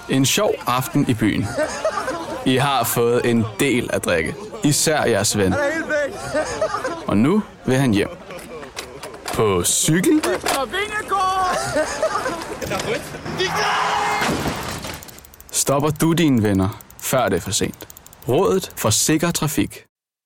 En sjov aften i byen. I har fået en del at drikke. Især jeres ven. Og nu vil han hjem. På cykel? Stopper du dine venner, før det er for sent. Rådet for sikker trafik.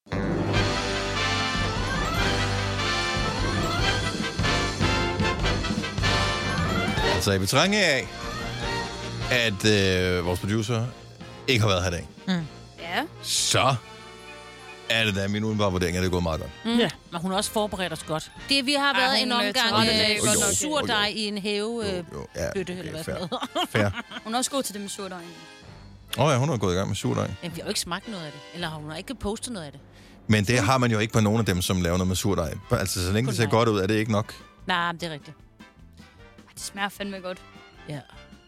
Altså i betragtning af, at vores producer ikke har været her i dag. Ja. Så er det da min udenbare vurdering, at det er gået meget godt. Ja, men hun har også forberedt os godt. Det, vi har været en omgang surdej i en hævebøtte, eller hvad det Fair. Hun er også god til det med surdejen. Ja, hun har gået i gang med surdej. Ja, vi har jo ikke smagt noget af det. Eller hun har ikke postet noget af det. Men det har man jo ikke på nogen af dem, som laver noget med surdej. Altså, så længe det ser godt ud, er det ikke nok. Nej, det er rigtigt. Det smager fandme godt. Ja.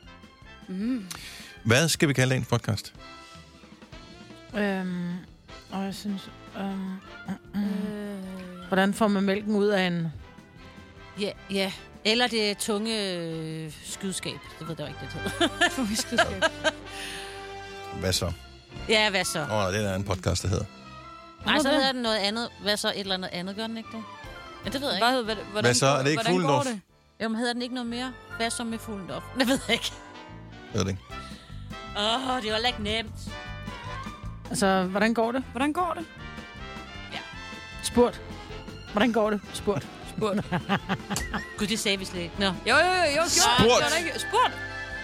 Hvad skal vi kalde dagens podcast? Og jeg synes... Hvordan får man mælken ud af en... Ja. Eller det tunge skydskab. Det ved jeg ikke, det hedder. Tunge skydskab. Hvad så? Ja, hvad så? Det er en podcast, der hedder. Nej, så hedder den noget andet. Hvad så? Et eller andet andet, gør den ikke det? Ja, det ved jeg ikke. Hvad så? Er det ikke Fuglendorf? Jamen, hedder den ikke noget mere? Hvad så med Fuglendorf? Det ved jeg ikke. Jeg ved det ikke. Det var ikke nemt. Altså, hvordan går det? Hvordan går det? Ja. Spurt. Hvordan går det? Spurt. Gud, det sagde vi slet ikke. Nå. Jo. Spurt.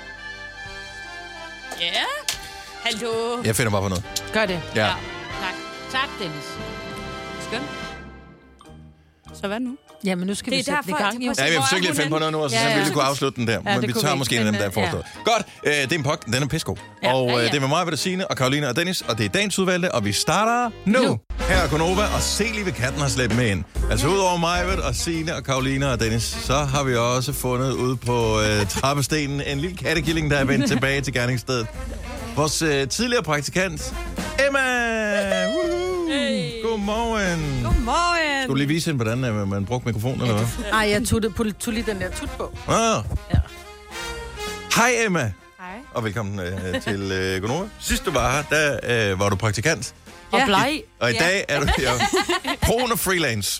Ja. Hallo. Jeg finder bare på noget. Gør det. Ja. Tak, Dennis. Skøn. Så hvad nu? Ja, men nu skal vi sætte det i gang. Ja, vi har forsøgt lige at finde på noget nu, og så vi ville kunne afslutte den der. Ja, men vi tager måske en af dem, der er forstået. Godt, det er en podcast, den er pissegod. Og det er med mig, Bettina, og Karoline og Dennis, og det er dagens udvalgte, og vi starter nu. Her er Gonova, og se lige, hvad katten har slæbt med ind. Altså udover mig, og Signe, og Karoline og Dennis, så har vi også fundet ude på trappestenen en lille kattekilling, der er vendt tilbage til gerningsstedet. Vores tidligere praktikant, Emma! Hey. Godmorgen. Godmorgen. Skulle du lige vise hende, hvordan man brugte mikrofonen, eller hvad? Nej, jeg tog lige den der tut på. Ja. Hej Emma. Hej. Og velkommen til Gonova. Sidst du var her, der var du praktikant. Og bleg. Og i dag er du brun og freelance.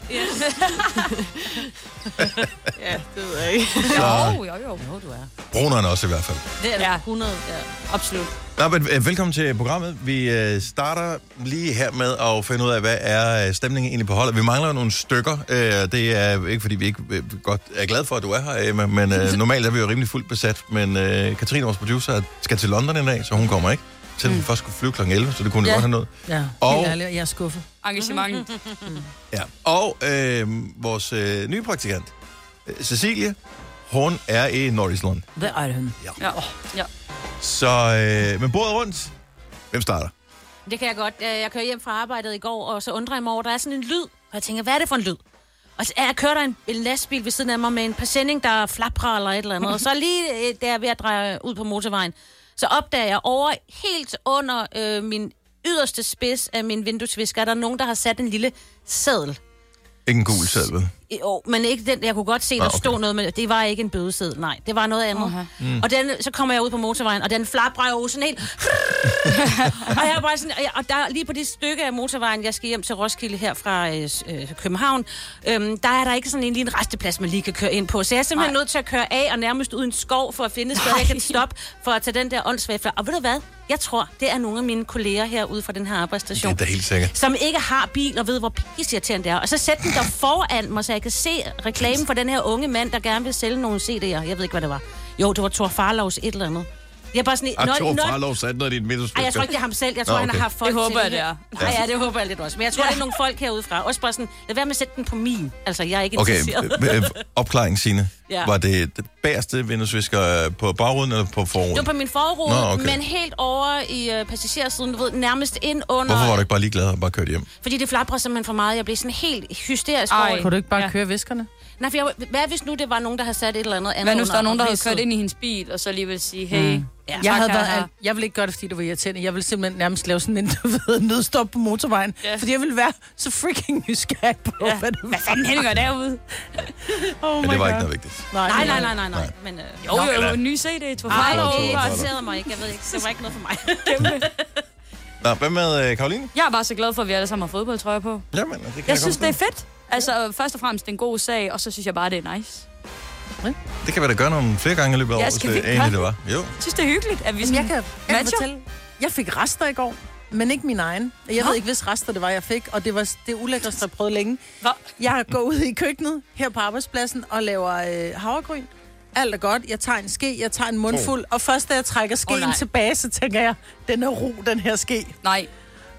Ja, det ved jeg ikke. Jo, du er. Bruneren også i hvert fald. Det er 100, absolut. Nå, men, velkommen til programmet. Vi starter lige her med at finde ud af, hvad er stemningen egentlig på holdet. Vi mangler nogle stykker. Det er ikke, fordi vi ikke godt er glade for, at du er her, Emma, men normalt er vi jo rimelig fuldt besat. Men Katrine, vores producer, skal til London en dag, så hun kommer ikke. Til den først skulle flyve kl. 11, så det kunne godt have noget. Ja, og jeg er skuffet. Engagement. Ja, og vores nye praktikant, Cecilie, hun er i Nordisland. Det er hun. Ja. Så med bordet rundt, hvem starter? Det kan jeg godt. Jeg kører hjem fra arbejdet i går, og så undrer jeg mig over, der er sådan en lyd. Og jeg tænker, hvad er det for en lyd? Og så kører der en lastbil ved siden af mig med en præsending, der flaprer eller et eller andet. Og så lige der er ved at dreje ud på motorvejen, så opdager jeg over helt under min yderste spids af min vinduesvisker, er der nogen, der har sat en lille seddel. Ikke en gul seddel. Jo, men ikke den. Jeg kunne godt se, der stod noget, men det var ikke en bødeseddel. Nej, det var noget andet. Og så kommer jeg ud på motorvejen, og den flaprer jo sådan helt. Og jeg er bare sådan, og der lige på det stykke af motorvejen, jeg skal hjem til Roskilde her fra København, der er der ikke sådan en lille resteplads, man lige kan køre ind på. Så jeg er simpelthen nødt til at køre af og nærmest ud en skov for at finde et sted, jeg kan stoppe for at tage den der åndsvæfler. Og ved du hvad? Jeg tror, det er nogle af mine kolleger herude fra den her arbejdsstation. Det er da helt sikkert. Som ikke har bil og ved, hvor pisseirriterende det er. Og så sæt den der foran mig, så jeg kan se reklamen for den her unge mand, der gerne vil sælge nogle CD'er. Jeg ved ikke, hvad det var. Jo, det var Thor Farlovs et eller andet. Jeg er bare sådan... Thor Farlov satte noget i dit midterstykke. Jeg tror ikke, det er ham selv. Jeg tror, han har haft folk det håber jeg, det er. Ja, det håber jeg lidt også. Men jeg tror, det er nogle folk herudefra. Også bare sådan, lad være med at sætte den på min. Altså, jeg er ikke interesseret. Okay, opklaring, Signe. Ja. Var det bagerste vinduesvisker på bagruden eller på forruden? Det var på min forrude, men helt over i passagersiden, du ved, nærmest ind under... Hvorfor var du ikke bare ligeglad og bare kørt hjem? Fordi det flaprer simpelthen for meget. Jeg blev sådan helt hysterisk over. Kunne du ikke bare køre viskerne? Nej, for hvad hvis nu det var nogen, der havde sat et eller andet Hvad nu, hvis der er nogen, der havde kørt ind i hendes bil, og så lige vil sige, hey... Ja. Jeg vil ikke gøre det, fordi det var irriterende. Jeg vil simpelthen nærmest lave sådan en nødstop på motorvejen. Ja. Fordi jeg vil være så freaking nysgerrig på, hvad fanden hænger derude? Men det var ikke noget vigtigt. Nej. Men, Jo, en ny CD. Nej, det interesserede mig ikke. Jeg ved ikke, det var ikke noget for mig. Kæmpe. Nå, hvad med Karoline? Jeg er bare så glad for, at vi alle sammen har fodboldtrøjer på. Jamen, det kan Jeg synes, det er fedt. Altså, først og fremmest en god sag, og så synes jeg bare, det er nice. Det kan vi da gøre nogle flere gange i løbet af året, skal vi det egentlig det var. Jo. Jeg synes, det er hyggeligt, at vi sådan jeg kan matcher. fortælle. Jeg fik rester i går, men ikke min egen. Jeg ved ikke, hvis rester det var, jeg fik, og det var det ulækreste, jeg prøvede længe. Hva? Jeg går ud i køkkenet her på arbejdspladsen og laver havregryn. Alt er godt. Jeg tager en ske, jeg tager en mundfuld, og først da jeg trækker skeen tilbage, så tænker jeg, den er ro, den her ske. Nej.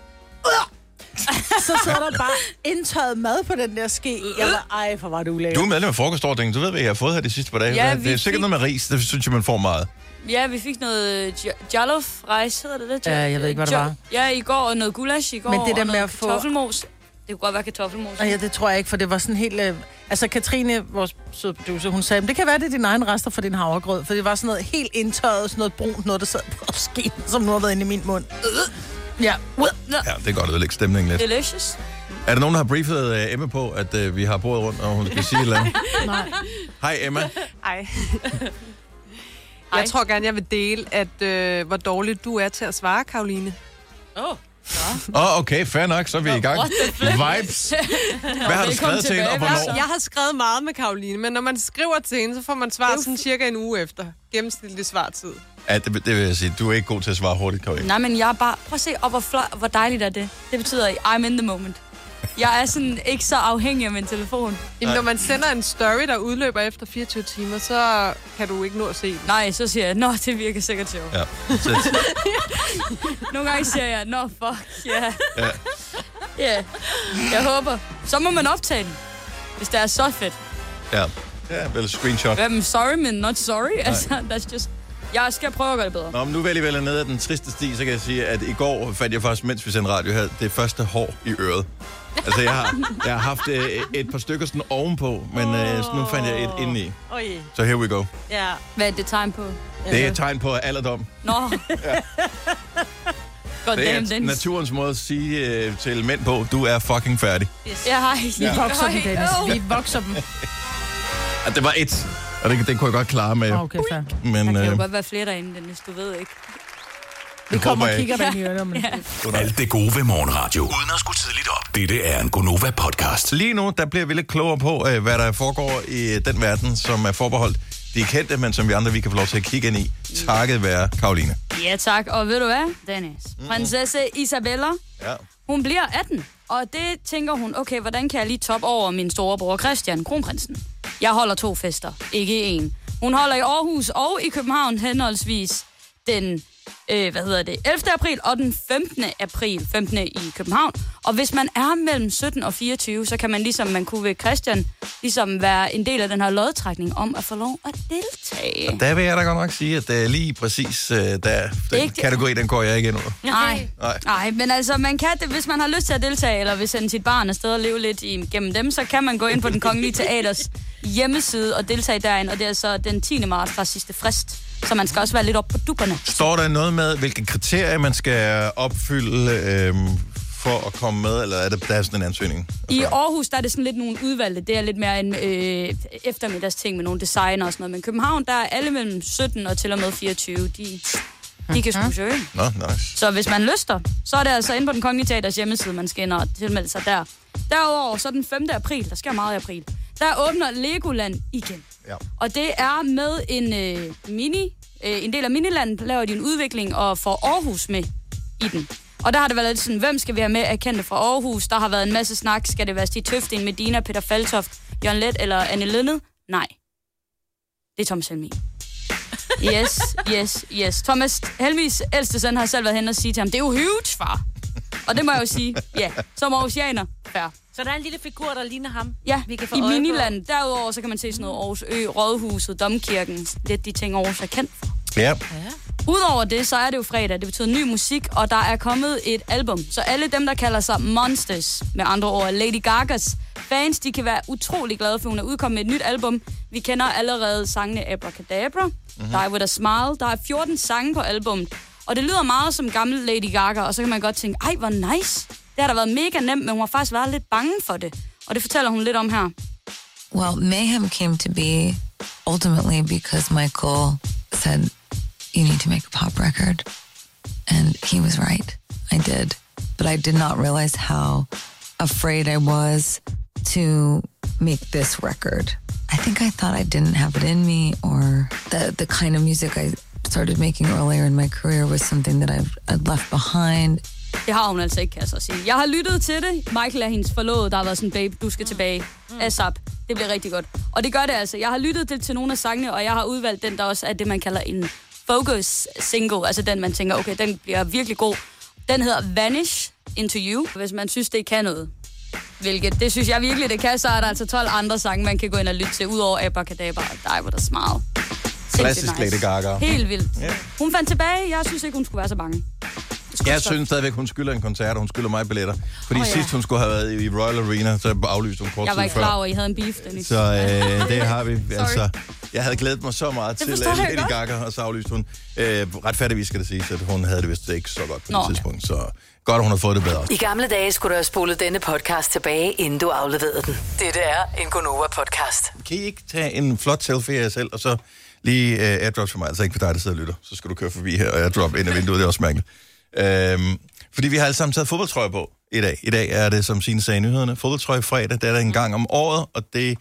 Så sidder der bare indtørret mad på den der ske. Jeg var, for var det ulækkert. Du er medlem af frokostordningen. Du ved, hvad jeg har fået her de sidste par dage. Ja, det er sikkert noget med ris. Det synes jeg, man får meget. Ja, vi fik noget jollof-rice, hedder det det? Ja, jeg ved ikke, hvad det var. Ja, i går, og noget gulasch i går, Men det der og med noget at få kartoffelmos. Det kunne godt være kartoffelmos. Ja, det tror jeg ikke, for det var sådan helt... Altså, Katrine, vores søde producer, hun sagde, det kan være, det er dine egne rester for din havregrød, for det var sådan noget helt indtørret, sådan noget brunt, noget, der sad på skeen, som nu har været inde i min mund. Ja. Ja, det er godt at ødelægge stemningen lidt. Delicious. Er der nogen, der har briefet Emma på, at vi har bordet rundt, og hun skal sige et eller andet? Nej. Hej, Emma. Hej. Jeg tror gerne, jeg vil dele, at hvor dårligt du er til at svare, Karoline. Okay, fair nok, så er vi i gang. Vibes. Hvad har du skrevet til hende, og hvornår? Jeg har skrevet meget med Karoline, men når man skriver til hende, så får man svar sådan cirka en uge efter. Gennemsnitlig svartid. Ja, det vil jeg sige. Du er ikke god til at svare hurtigt, Karoline. Nej, men jeg er bare... Prøv at se, og hvor dejligt er det. Det betyder, I'm in the moment. Jeg er sådan ikke så afhængig af min telefon. Jamen, når man sender en story, der udløber efter 24 timer, så kan du ikke nå at se det. Nej, så siger jeg, nå, det virker sikkert sjovt. Ja. Nogle gange siger jeg, nå, fuck, ja. Ja, jeg håber. Så må man optage den, hvis det er så fedt. Ja, vel screenshot. Sorry, men not sorry. Altså, that's just... Jeg skal prøve at gøre det bedre. Nå, men nu vælger vel ned ad den triste sti, så kan jeg sige, at i går fandt jeg faktisk, mens vi sendte radio her, det første hår i øret. Altså, jeg har haft et par stykker sådan ovenpå, men så nu fandt jeg et indeni. Så here we go. Ja. Hvad er det tegn på? Det er et tegn på alderdom. Nå. Det er naturens måde at sige til mænd på, du er fucking færdig. Yes. Ja, hej. Vi vokser dem, Dennis. Vi vokser dem. Ja, det var et, og det kunne jeg godt klare med. Okay, fair. Men, der kan jo godt være flere derinde, Dennis, du ved ikke. Vi kommer og kigger dig i ørerne. Alt det gode ved morgenradio. Uden at skulle tidligt op. Dette er en Gonova-podcast. Lige nu, der bliver vi lidt klogere på, hvad der foregår i den verden, som er forbeholdt de kendte, men som vi andre, vi kan få lov til at kigge ind i. Takket være Karoline. Ja, tak. Og ved du hvad, Dennis? Prinsesse Isabella, hun bliver 18. Og det tænker hun, okay, hvordan kan jeg lige toppe over min storebror Christian, kronprinsen? Jeg holder 2 fester, ikke 1. Hun holder i Aarhus og i København henholdsvis den 11. april og den 15. april, 15. i København. Og hvis man er mellem 17 og 24, så kan man ligesom man kunne ved Christian ligesom være en del af den her lodtrækning om at få lov at deltage. Og der vil jeg da godt nok sige, at det er lige præcis den kategori, den går jeg ikke ind under. Nej, men altså man kan det, hvis man har lyst til at deltage, eller vil sende sit barn afsted og leve lidt igennem dem, så kan man gå ind på den Kongelige Teaters hjemmeside og deltage derinde, og det er så den 10. marts fra sidste frist. Så man skal også være lidt op på dupperne. Står der noget med, hvilke kriterier man skal opfylde for at komme med, eller er der sådan en ansøgning? I Aarhus, der er det sådan lidt nogle udvalgte. Det er lidt mere en eftermiddagsting med nogle designer og sådan noget. Men København, der er alle mellem 17 og til og med 24. De kan sgu søge. Nå, nice. Så hvis man lyster, så er det altså inde på den Kongelige Teaters hjemmeside, man skal ind og tilmelde sig der. Derudover, så den 5. april, der sker meget i april, der åbner Legoland igen. Ja. Og det er med en del af Miniland, laver de en udvikling og får Aarhus med i den. Og der har det været lidt sådan, hvem skal vi have med af kendte fra Aarhus? Der har været en masse snak. Skal det være Stig Tøfting, Medina, Peter Faltoft, Jørgen Leth eller Anne Linnet? Nej. Det er Thomas Helmig. Yes. Thomas Helmigs ældste søn har selv været hen og sige til ham, det er jo huge, far. Og det må jeg jo sige, ja. Som aarhusianer, fair. Så der er en lille figur, der ligner ham? Ja, vi kan få i Miniland. Derudover så kan man se sådan noget Aarhus Ø, Rådhuset, Domkirken. Lidt de ting, Aarhus er kendt for. Ja. Udover det, så er det jo fredag. Det betyder ny musik, og der er kommet et album. Så alle dem, der kalder sig Monsters, med andre ord Lady Gagas fans, de kan være utrolig glade for, hun er udkommet med et nyt album. Vi kender allerede sangene Abracadabra, Die With A Smile. Der er 14 sange på albummet, og det lyder meget som gammel Lady Gaga, og så kan man godt tænke, ej, hvor nice. Det har da været mega nemt, men hun har faktisk været lidt bange for det. Og det fortæller hun lidt om her. Well, Mayhem came to be ultimately because Michael said, you need to make a pop record. And he was right. I did. But I did not realize how afraid I was to make this record. I think I thought I didn't have it in me, or the kind of music I started making earlier in my career was something that I'd left behind. Det har hun altså ikke, kan jeg så sige. Jeg har lyttet til det. Michael er hendes forlovede, der har været sådan, babe, du skal tilbage. ASAP. Det bliver rigtig godt. Og det gør det altså. Jeg har lyttet til nogle af sangene, og jeg har udvalgt den, der også er det, man kalder en focus single. Altså den, man tænker, okay, den bliver virkelig god. Den hedder Vanish Into You, hvis man synes, det kan noget. Hvilket, det synes jeg virkelig, det kan. Så er der altså 12 andre sange, man kan gå ind og lytte til, udover Abracadabra og Die With A Smile. Klassisk Lady Gaga. Helt vildt. Yeah. Hun fandt tilbage. Jeg synes ikke, hun skulle være så bange. Jeg synes stadigvæk, hun skylder en koncert, og hun skylder mig billetter. Fordi sidst hun skulle have været i Royal Arena, så aflyste hun kort tid før. Jeg var ikke klar over, at I havde en beef, Dennis. Så det har vi. Altså, jeg havde glædet mig så meget til Lady Gaga, og så aflyste hun. Retfærdigvis skal det siges, at hun havde det vist ikke så godt på det tidspunkt. Så godt, at hun har fået det bedre. I gamle dage skulle du have spolet denne podcast tilbage, inden du afleverede den. Dette er en Gonova-podcast. Kan I ikke tage en flot selfie af jer selv, og så lige airdrop for mig? Altså ikke for dig, der sidder og lytter. Så skal du køre forbi her, og airdrop ind ad vinduet. Det er også mærkeligt. Fordi vi har alle sammen taget fodboldtrøje på i dag. I dag er det, som Signe sagde i nyhederne, fodboldtrøje fredag. Det er der en gang om året, og det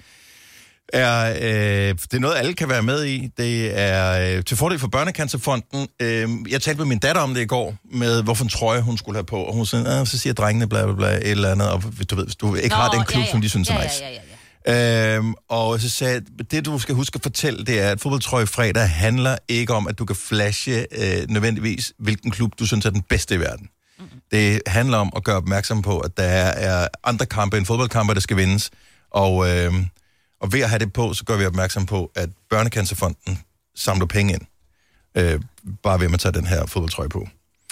er noget, alle kan være med i. Det er til fordel for Børnecancerfonden. Jeg talte med min datter om det i går, med hvorfor en trøje hun skulle have på, og hun sagde, så siger drengene bla bla bla, et eller andet, og du ved, hvis du ikke har den klub, som de synes er nice. Og så sagde jeg, det du skal huske at fortælle, det er, at fodboldtrøje fredag handler ikke om, at du kan flashe nødvendigvis, hvilken klub du synes er den bedste i verden. Det handler om at gøre opmærksom på, at der er andre kampe end fodboldkampe, der skal vindes. Og ved at have det på, så gør vi opmærksom på, at Børnecancerfonden samler penge ind. Bare ved at man tager den her fodboldtrøje på.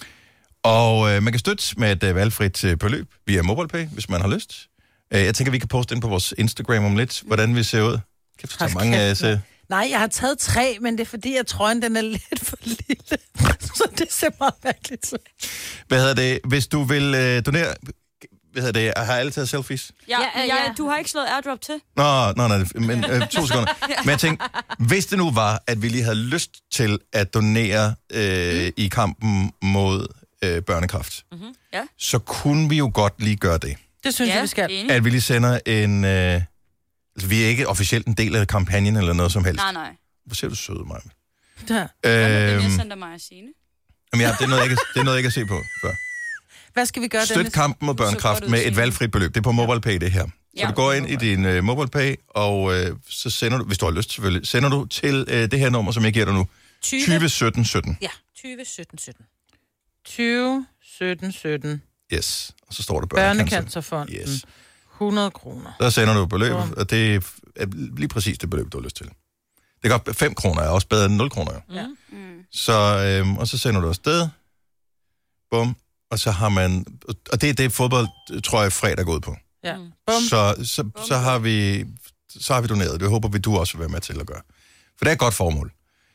Og man kan støtte med et valgfrit beløb via MobilePay, hvis man har lyst. Jeg tænker, vi kan poste ind på vores Instagram om lidt, hvordan vi ser ud. Kæft, der er mange... Nej, jeg har taget 3, men det er fordi, at trøjen den er lidt for lille. Så det ser meget mærkeligt ud. Hvad hedder det? Hvis du vil donere... Hvad hedder det? Har alle taget selfies? Ja. Du har ikke slået airdrop til? Nej, men 2 sekunder. Men jeg tænkte, hvis det nu var, at vi lige havde lyst til at donere i kampen mod børnekræft, så kunne vi jo godt lige gøre det. Det synes jeg, vi skal. Enig. At vi lige sender en... altså, vi er ikke officielt en del af kampagnen eller noget som helst. Nej. Hvor ser du sød, Maja? Jeg sender mig at Signe. Jamen, det er noget, jeg ikke kan se på før. Hvad skal vi gøre, Støt kampen mod børnekræft med et valgfrit beløb. Det er på MobilePay, det her. Så du går ind i din MobilePay, og så sender du, hvis du har lyst selvfølgelig, sender du til det her nummer, som jeg giver dig nu. 20 17 17. Ja, 20 17 17. 20 17 17. Yes, og så står der Børnecancerfonden. Yes. 100 kroner. Der sender du beløbet, og det er lige præcis det beløb, du har lyst til. Det kan 5 kroner er også bedre end 0 kroner. Ja. Så, og så sender du afsted. Bum. Og så har man... Og det er det fodbold, tror jeg, fredag går ud på. Ja. Så har vi doneret. Det håber vi, du også vil være med til at gøre. For det er et godt formål.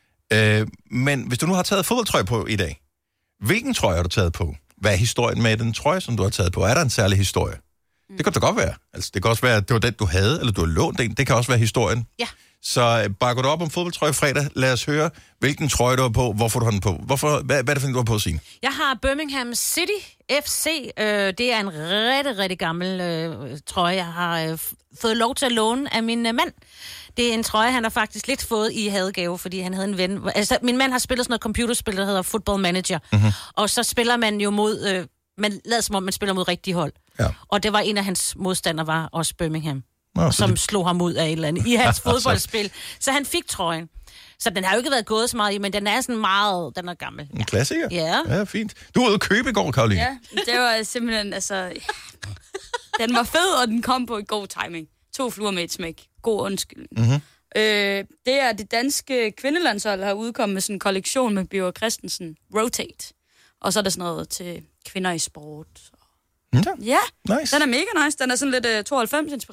Men hvis du nu har taget fodboldtrøje på i dag, hvilken trøje har du taget på? Hvad er historien med den trøje, som du har taget på? Er der en særlig historie? Det kan da godt være. Altså, det kan også være, at det var den, du havde, eller du har lånt den. Det kan også være historien. Ja. Så bakker du op om fodboldtrøje fredag. Lad os høre, hvilken trøje du har på. Hvorfor du har den på? Hvad er det for en, du har på, Signe? Jeg har Birmingham City FC. Det er en rigtig gammel trøje. Jeg har fået lov til at låne af min mand. Det er en trøje, han har faktisk lidt fået i hadegave, fordi han havde en ven. Altså, min mand har spillet sådan noget computerspil, der hedder Football Manager. Mm-hmm. Og så spiller man jo mod... man lader som om, man spiller mod rigtige hold. Ja. Og det var en af hans modstandere, var også Birmingham. Som slog ham ud af et eller andet i hans fodboldspil. Så han fik trøjen. Så den har jo ikke været gået så meget i, men den er sådan meget... Den er gammel. En klassiker? Ja. Ja, fint. Du var ude at købe i går, Karoline. Ja, det var simpelthen, altså... Den var fed, og den kom på et god timing. 2 fluer med et smæk. God undskyldning. Mm-hmm. Det er det danske kvindelandshold, der har udkommet med sådan en kollektion med Bjørn Christensen. Rotate. Og så er der sådan noget til kvinder i sport. Ja, nice. Den er mega nice. Den er sådan lidt 92-inspireret.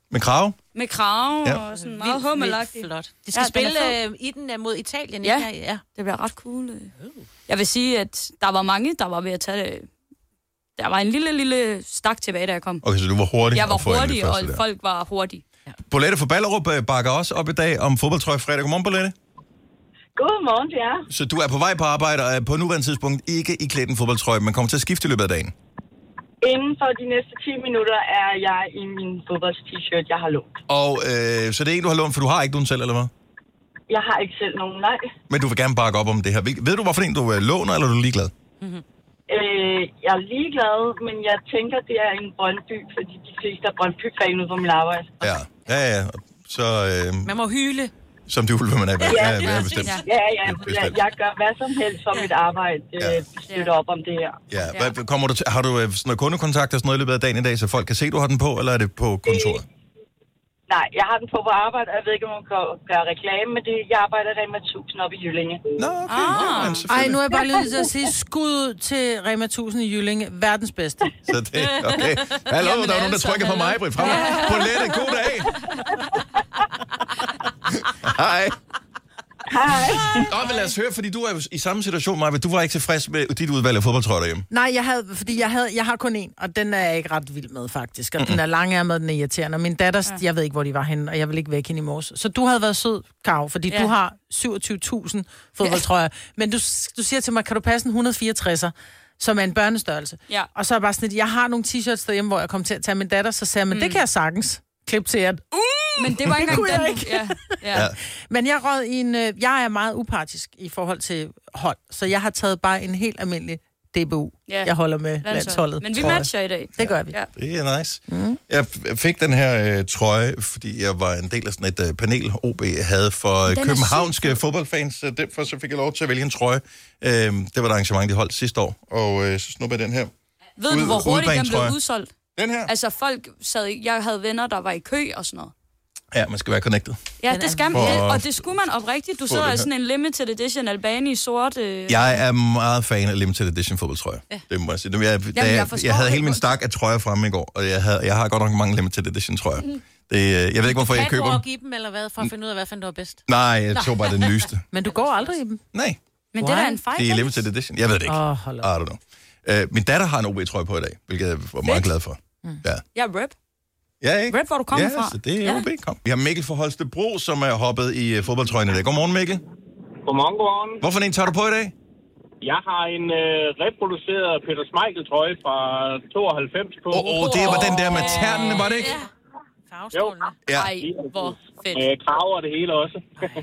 Med krave? Med krave og sådan meget hummelagtigt. Flot. De skal spille i den mod Italien. Ja, det bliver ret cool. Jeg vil sige, at der var mange, der var ved at tage det. Der var en lille stak tilbage, da jeg kom. Okay, så du var hurtig? Jeg var hurtig, og folk var hurtige. Ja. Bolette fra Ballerup bakker også op i dag om fodboldtrøje fredag. Godmorgen, Bolette. Godmorgen til jer. Så du er på vej på arbejde og er på nuværende tidspunkt ikke i klædt en fodboldtrøje, men kommer til at skifte i løbet af dagen? Inden for de næste 10 minutter er jeg i min fodbolds-t-shirt, jeg har lånt. Og så det er en, du har lånt, for du har ikke nogen selv, eller hvad? Jeg har ikke selv nogen, nej. Men du vil gerne bakke op om det her. Ved du, hvorfor en du låner, eller er du ligeglad? Mm-hmm. Jeg er ligeglad, men jeg tænker, det er en Brøndby, fordi de fleste er Brøndby-fan ude på mit arbejde. Ja. Så... Man må hyle. Som det ulve, man er. Ja, bestemt. Jeg gør hvad som helst for mit arbejde, støtter op om det her. Ja. Kommer du til, har du sådan noget kundekontakt og sådan noget i løbet af dagen i dag, så folk kan se, du har den på, eller er det på kontoret? Nej, jeg har den på arbejde, og jeg ved ikke, om man kan gøre reklame, men jeg arbejder i Rema 1000 op i Jyllinge. Nå, okay. Ej, nu er jeg bare nødt til at sige skud til Rema 1000 i Jyllinge. Verdens bedste. Så det, okay. Hallo, der er nogen, der trykker på mig, Britt. Frem. Bolette, god dag. Hej. Hej. Lad os høre, fordi du er jo i samme situation, Maja. Du var ikke tilfreds med dit udvalg af fodboldtrøjer derhjemme. Nej, jeg har kun én, og den er jeg ikke ret vild med, faktisk. Og den er langærmet, den er irriterende. Min datter, jeg ved ikke, hvor de var henne, og jeg vil ikke væk hende i morges. Så du havde været sød, Karo, fordi du har 27.000 fodboldtrøjer. Men du siger til mig, kan du passe en 164'er, som er en børnestørrelse? Ja. Og så er jeg bare sådan, at jeg har nogle t-shirts derhjemme, hvor jeg kom til at tage min datter, så sagde jeg, men det kan jeg sagtens klippe til, at... Men det var ikke engang den. Ja. Men jeg rød i en... Jeg er meget upartisk i forhold til hold, så jeg har taget bare en helt almindelig DBU. Jeg holder med landsholdet. Men vi matcher i dag. Det gør vi. Ja. Det er nice. Jeg fik den her trøje, fordi jeg var en del af sådan et panel, OB havde for københavnske fodboldfans. Derfor så fik jeg lov til at vælge en trøje. Det var et arrangement, de holdt sidste år, og så snuppede jeg den her. Ved du, hvor hurtigt den blev udsolgt? Den her? Altså folk sad... Jeg havde venner, der var i kø og sådan noget. Ja, man skal være connected. Ja, det skal man. Og det skulle man oprigtigt. Du sidder i sådan en limited edition Albani i sort... Jeg er meget fan af limited edition fodboldtrøjer. Ja. Det må jeg sige. Jeg havde hele min stak af trøjer fremme i går, og jeg har godt nok mange limited edition trøjer. Jeg ved ikke, hvorfor jeg køber dem. Kan du give dem, eller hvad, for at finde ud af, hvad der var bedst? Nej, jeg tog bare den nyeste. Men du går aldrig i dem? Nej. Men det er da en fejl. Det er limited edition. Jeg ved det ikke. I don't know. Min datter har en OB-trøje på i dag, hvilket jeg var meget glad for. Ja, rep. Ja, ikke? Rep, hvor du kommer fra. Ja, så det er OB. Kom. Vi har Mikkel fra Holstebro, som er hoppet i fodboldtrøjen i dag. Godmorgen, Mikkel. Godmorgen. Hvorfor en tager du på i dag? Jeg har en reproduceret Peter Schmeichel-trøje fra 92 på. Det var den der med ternene, var det ikke? Ja. Farvestrålende. Ja. Ej, hvor fedt. Kraver det hele også.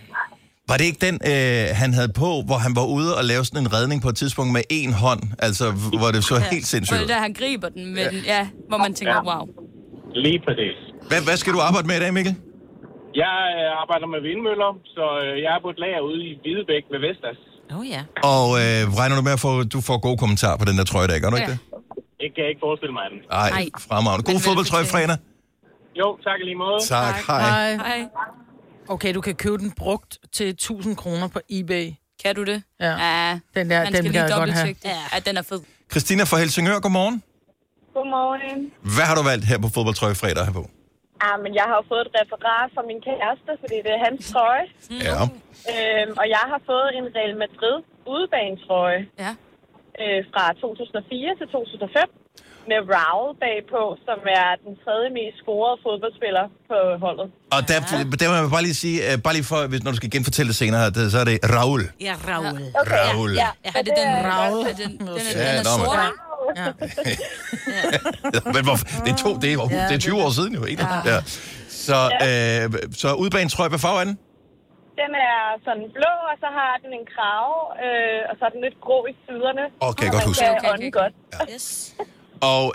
Var det ikke den, han havde på, hvor han var ude og lave sådan en redning på et tidspunkt med én hånd? Altså, hvor det så helt sindssygt. Og der han griber den med den, hvor man tænker, wow. Lige præcis. Hvad skal du arbejde med i dag, Mikkel? Jeg arbejder med vindmøller, så jeg er på et lager ude i Hvidebæk ved Vestas. Ja. Og regner du med, at du får gode kommentarer på den der trøje i dag, gør du ikke det? Det kan jeg ikke forestille mig. Nej, fremragende. God fodboldtrøje fredag. Jo, tak i lige måde. Tak, hej. Okay, du kan købe den brugt til 1.000 kroner på eBay. Kan du det? Ja. Den der, man skal lige dobbelttjekke det. Ja, den er fed. Christina fra Helsingør, godmorgen. Godmorgen. Hvad har du valgt her på fodboldtrøje fredag her på? Men jeg har jo fået et referat fra min kæreste, fordi det er hans trøje. Ja. Og jeg har fået en Real Madrid udebanetrøje fra 2004 til 2005 med Raul bagpå, som er den tredje mest scorede fodboldspiller på holdet. Og der må jeg bare lige sige, bare lige for, når du skal genfortælle det senere, så er det Raul. Ja, Raul. Okay, Raul. Ja. Er det den Raul? Den er sort, ikke? Ja. Men det er 20 år siden jo, ikke? Ja. Så udbanetrøje, hvad farve er den? Den er sådan blå, og så har den en krave, og så er den lidt grå i siderne. Okay, godt huske. Okay. Godt. Ja. Yes. Og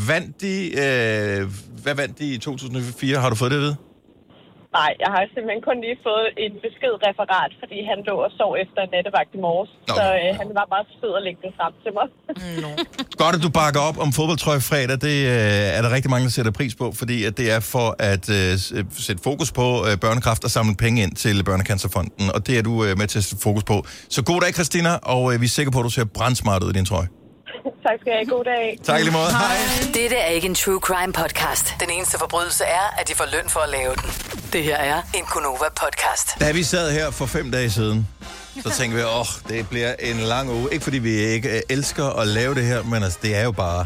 hvad vandt de i 2004? Har du fået det at vide? Nej, jeg har simpelthen kun lige fået en beskedreferat, fordi han lå og sov efter en nattevagt i morges. Okay. Så han var bare sød at lægge det frem til mig. Godt, at du bakker op om fodboldtrøje fredag. Det er der rigtig mange, der sætter pris på, fordi at det er for at sætte fokus på børnekræft og samle penge ind til Børnecancerfonden. Og det er du med til at sætte fokus på. Så god dag, Christina, og vi er sikre på, at du ser brandsmart ud i din trøje. Tak skal I have. God dag. Tak lige måde. Hej. Dette er ikke en true crime podcast. Den eneste forbrydelse er, at de får løn for at lave den. Det her er en Gonova podcast. Da vi sad her for 5 dage siden, så tænkte vi, det bliver en lang uge. Ikke fordi vi ikke elsker at lave det her, men altså, det er jo bare...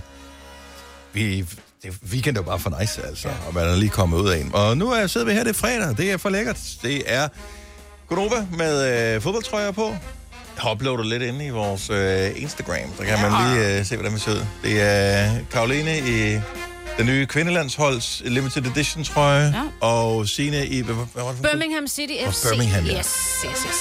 Weekend er jo bare for nice, altså. Og man er lige kommet ud af en. Og nu sidder vi her, det er fredag. Det er for lækkert. Det er Gonova med fodboldtrøjer på. Jeg uploader lidt inde i vores Instagram. Der kan man lige se, hvordan vi ser ud. Det er Karoline i den nye kvindelandsholds Limited Edition trøje. Og Signe i... Birmingham City FC. Birmingham, ja. Yes.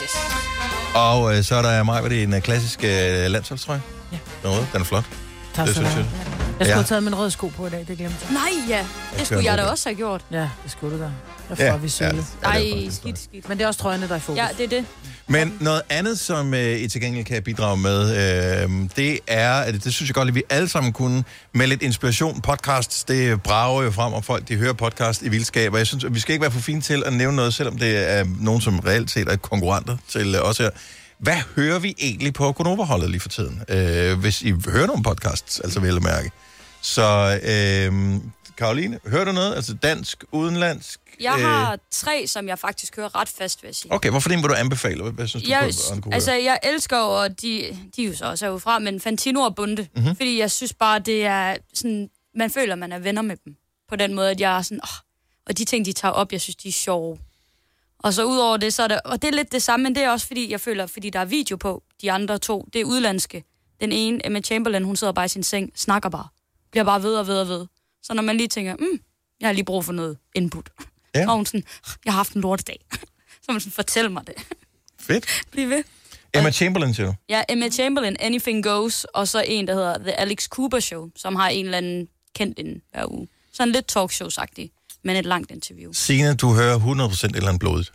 Og så er der mig, hvor det er en klassisk landsholdstrøje. Ja. Den er flot. Tak skal du have. Jeg skulle have taget min røde sko på i dag, det glemte jeg. Nej, ja. Det skulle jeg da også have gjort. Ja, det skulle du da. Jeg får vi sølle. Ej, skidt. Men det er også trøjerne, der er i fokus. Ja, det er det. Men noget andet, som I til gengæld kan bidrage med, det er, at det synes jeg godt, at vi alle sammen kunne med lidt inspiration. Podcasts, det brager jo frem, og folk de hører podcast i vildskab, og jeg synes, at vi skal ikke være for fine til at nævne noget, selvom det er nogen, som reelt set er konkurrenter til os her. Hvad hører vi egentlig på Gonova-holdet lige for tiden? Hvis I hører nogle podcasts, altså vel at mærke. Så Karoline, hører du noget? Altså dansk, udenlandsk? Jeg har 3, som jeg faktisk hører ret fast, vil jeg sige. Okay, hvorfor det vil du anbefale? Hvad synes du, jeg elsker jo, og de er jo så også herudefra, men Fantino og Bunde. Mm-hmm. Fordi jeg synes bare, det er sådan, man føler, man er venner med dem. På den måde, at jeg er sådan, og de ting, de tager op, jeg synes, de er sjove. Og så udover det, så er det, og det er lidt det samme, men det er også fordi, jeg føler, fordi der er video på, de andre 2, det er udlandske. Den ene, Emma Chamberlain, hun sidder bare i sin seng, snakker bare. Bliver bare ved og ved og ved. Så når man lige tænker, jeg har lige brug for noget input. Ja. Og hun sådan, jeg har haft en lortedag. Så man sådan, fortæl mig det. Fedt. Bliv ved. Emma Chamberlain, siger du? Ja, Emma Chamberlain, Anything Goes, og så en, der hedder The Alex Cooper Show, som har en eller anden kendt inden hver uge. Sådan lidt talkshow-agtigt, men et langt interview. Signe, du hører 100% et eller andet blodet.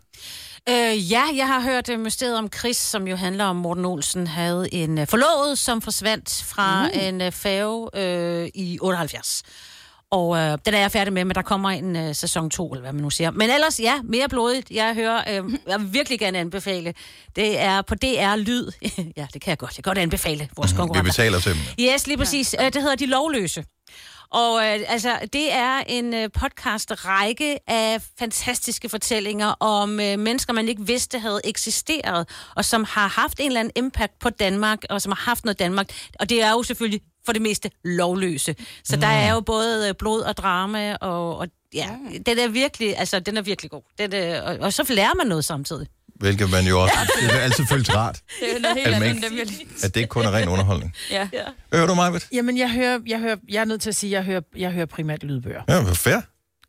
Ja, jeg har hørt Mysteriet om Chris, som jo handler om Morten Olsen, havde en forlovet, som forsvandt fra en færge i 78. Og den er jeg færdig med, men der kommer en sæson 2, eller hvad man nu siger. Men ellers, ja, mere blodigt. Jeg hører, jeg vil virkelig gerne anbefale. Det er på DR Lyd. Ja, det kan jeg godt. Jeg kan godt anbefale vores konkurrenter. Vi betaler til dem. Yes, lige præcis. Det hedder De Lovløse. Og det er en podcast-række af fantastiske fortællinger om mennesker, man ikke vidste havde eksisteret, og som har haft en eller anden impact på Danmark, og som har haft noget Danmark. Og det er jo selvfølgelig for det meste lovløse. Så der er jo både blod og drama, og den er virkelig, den er virkelig god. Og så lærer man noget samtidig. Hvilket man jo også... Det er altid følt rart. Det er helt almindeligt. At det ikke kun er ren underholdning. Ja. Hører du mig, Britt? Jamen, jeg er nødt til at sige, jeg hører primært lydbøger. Ja, fair.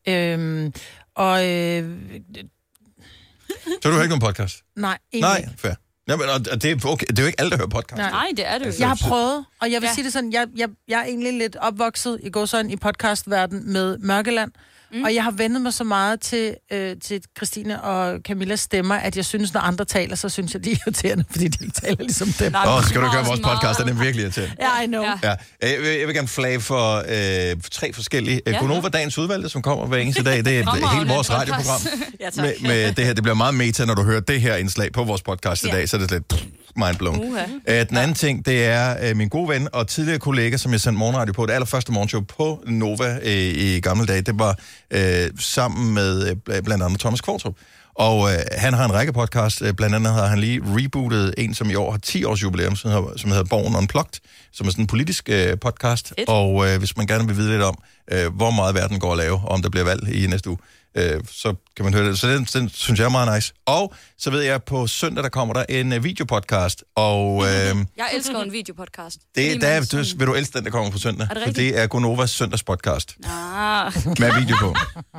Så du hører ikke nogen podcast? Nej, ikke. Nej, fair. Jamen, og det er okay. Det er jo ikke alle, der hører podcast. Nej, det er det jo. Jeg har prøvet, og jeg vil sige det sådan, jeg er egentlig lidt opvokset i podcastverden med Mørkeland. Og jeg har vendt mig så meget til Christine og Camillas stemmer, at jeg synes, når andre taler, så synes jeg, de er irriterende, fordi de ikke taler ligesom dem. Skal du gøre vores podcast? Den er virkelig irriterende. Ja, I know. Ja. Jeg vil gerne flage for 3 forskellige. Gonova Dagens Udvalgte, som kommer hver eneste dag. Det er hele vores radioprogram. med det her. Det bliver meget meta, når du hører det her indslag på vores podcast i dag, så er det lidt mindblown. Den anden ting, det er min gode ven og tidligere kollega, som jeg sendte morgenradio på. Det allerførste morgenshow på Nova i gamle dage. Det var sammen med blandt andet Thomas Kvartrup. Og han har en række podcast. Blandt andet har han lige rebootet en, som i år har 10 års jubilæum, som hedder Borgen Unplugged, som er sådan en politisk podcast. Og hvis man gerne vil vide lidt om, hvor meget verden går at lave, og om der bliver valg i næste uge, så kan man høre det. Så den synes jeg er meget nice. Og så ved jeg, på søndag, der kommer der en videopodcast. Og jeg elsker en videopodcast. Vil du elske den, der kommer på søndag? Er det for det er Gonovas søndagspodcast. Med video på.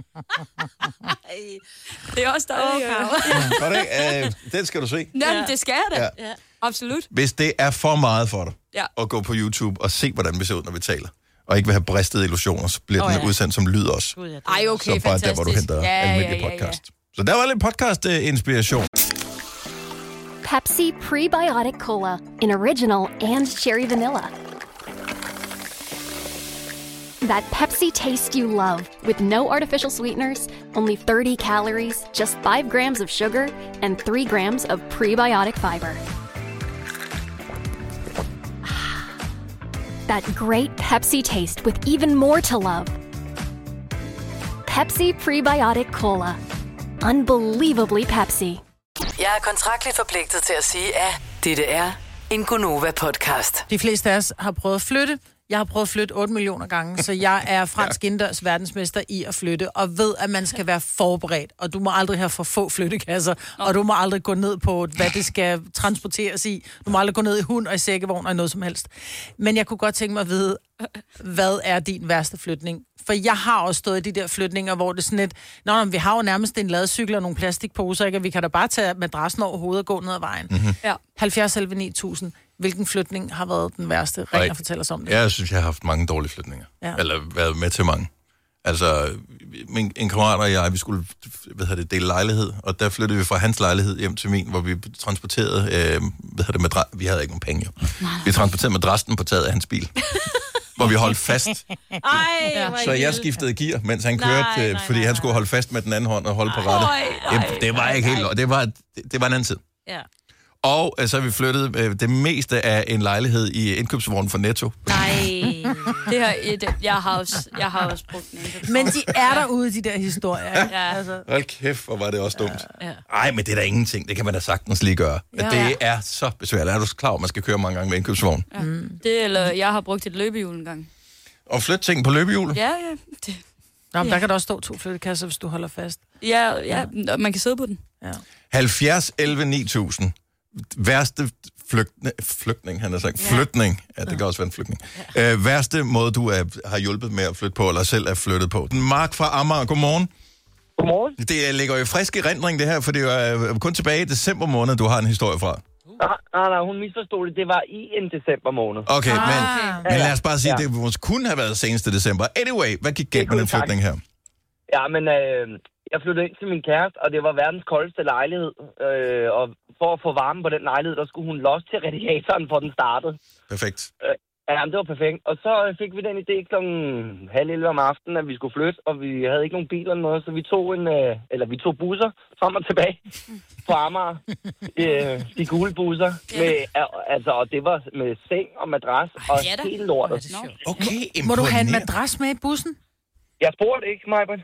Det er også dejligt. Den skal du se. Jamen, det skal jeg da. Ja. Absolut. Hvis det er for meget for dig at gå på YouTube og se, hvordan vi ser ud, når vi taler, og ikke vil have bristede illusioner, så bliver den udsendt som lyd også. Ej, okay, så bare der, hvor du henter almindelig podcast. Så der var lidt podcast-inspiration. Pepsi Prebiotic Cola in original and cherry vanilla. That Pepsi taste you love, with no artificial sweeteners, only 30 calories, just 5 grams of sugar, and 3 grams of prebiotic fiber. that great Pepsi taste with even more to love. Pepsi Prebiotic Cola. Unbelievably Pepsi. Jeg er kontraktligt forpligtet til at sige, at dette er en Gonova-podcast. De fleste af os har prøvet at flytte. Jeg har prøvet at flytte 8 millioner gange, så jeg er fransk indendørs verdensmester i at flytte, og ved, at man skal være forberedt, og du må aldrig have for få flyttekasser, og du må aldrig gå ned på, hvad det skal transporteres i. Du må aldrig gå ned i hund og i sækkevogn og noget som helst. Men jeg kunne godt tænke mig at vide, hvad er din værste flytning? For jeg har også stået i de der flytninger, hvor det er sådan et, vi har jo nærmest en ladecykel og nogle plastikposer, ikke? Vi kan da bare tage madrassen over hovedet og gå ned ad vejen. Mm-hmm. Ja. 70 11 9000. Hvilken flytning har været den værste? Ring og fortæl os om det. Jeg synes, jeg har haft mange dårlige flytninger. Ja. Eller været med til mange. Altså, en kammerat og jeg, vi skulle dele lejlighed, og der flyttede vi fra hans lejlighed hjem til min, hvor vi transporterede, vi havde ikke nogen penge jo. Vi transporterede madrassen på taget af hans bil. Hvor vi holdt fast. Så jeg skiftede gear, mens han kørte, fordi han skulle holde fast med den anden hånd og holde på rattet. Det var ikke helt lort. Det var en anden tid. Ja. Og så har vi flyttet det meste af en lejlighed i indkøbsvognen for Netto. Jeg har også brugt den. Men de er derude, de der historier. Ja. Altså. Hold kæft, hvor var det også dumt. Ej, men det er da ingenting. Det kan man da sagtens lige gøre. Ja. Det er så besværligt. Er du klar, man skal køre mange gange med indkøbsvogn? Ja. Det eller jeg har brugt et løbehjul en gang. Og flytte ting på løbehjul? Ja. Nå, men der kan der også stå 2 flyttekasser, hvis du holder fast. Ja, man kan sidde på den. Ja. 70 11 9000. Værste flytning, han har sagt. Flytning. Ja, det kan også være en flytning. Værste måde, du har hjulpet med at flytte på, eller selv er flyttet på. Mark fra Amager, godmorgen. Godmorgen. Det ligger jo i frisk erindring, det her, for det er kun tilbage i december måned, du har en historie fra. Nej, hun misforstod det. Det var i en december måned. Okay, men lad os bare sige, det kunne have været seneste december. Anyway, hvad gik galt med den flytning her? Ja, men jeg flyttede ind til min kæreste, og det var verdens koldeste lejlighed. Og for at få varme på den lejlighed, der skulle hun losse til radiatoren, for den startede. Perfekt. Ja, det var perfekt. Og så fik vi den idé kl. 10:30 om aftenen, at vi skulle flytte, og vi havde ikke nogen biler eller noget, så vi tog busser frem og tilbage på Amager. De gule busser. Og det var med seng og madras og helt lortet. Okay, må du have en madras med i bussen? Jeg spurgte ikke, Majbert.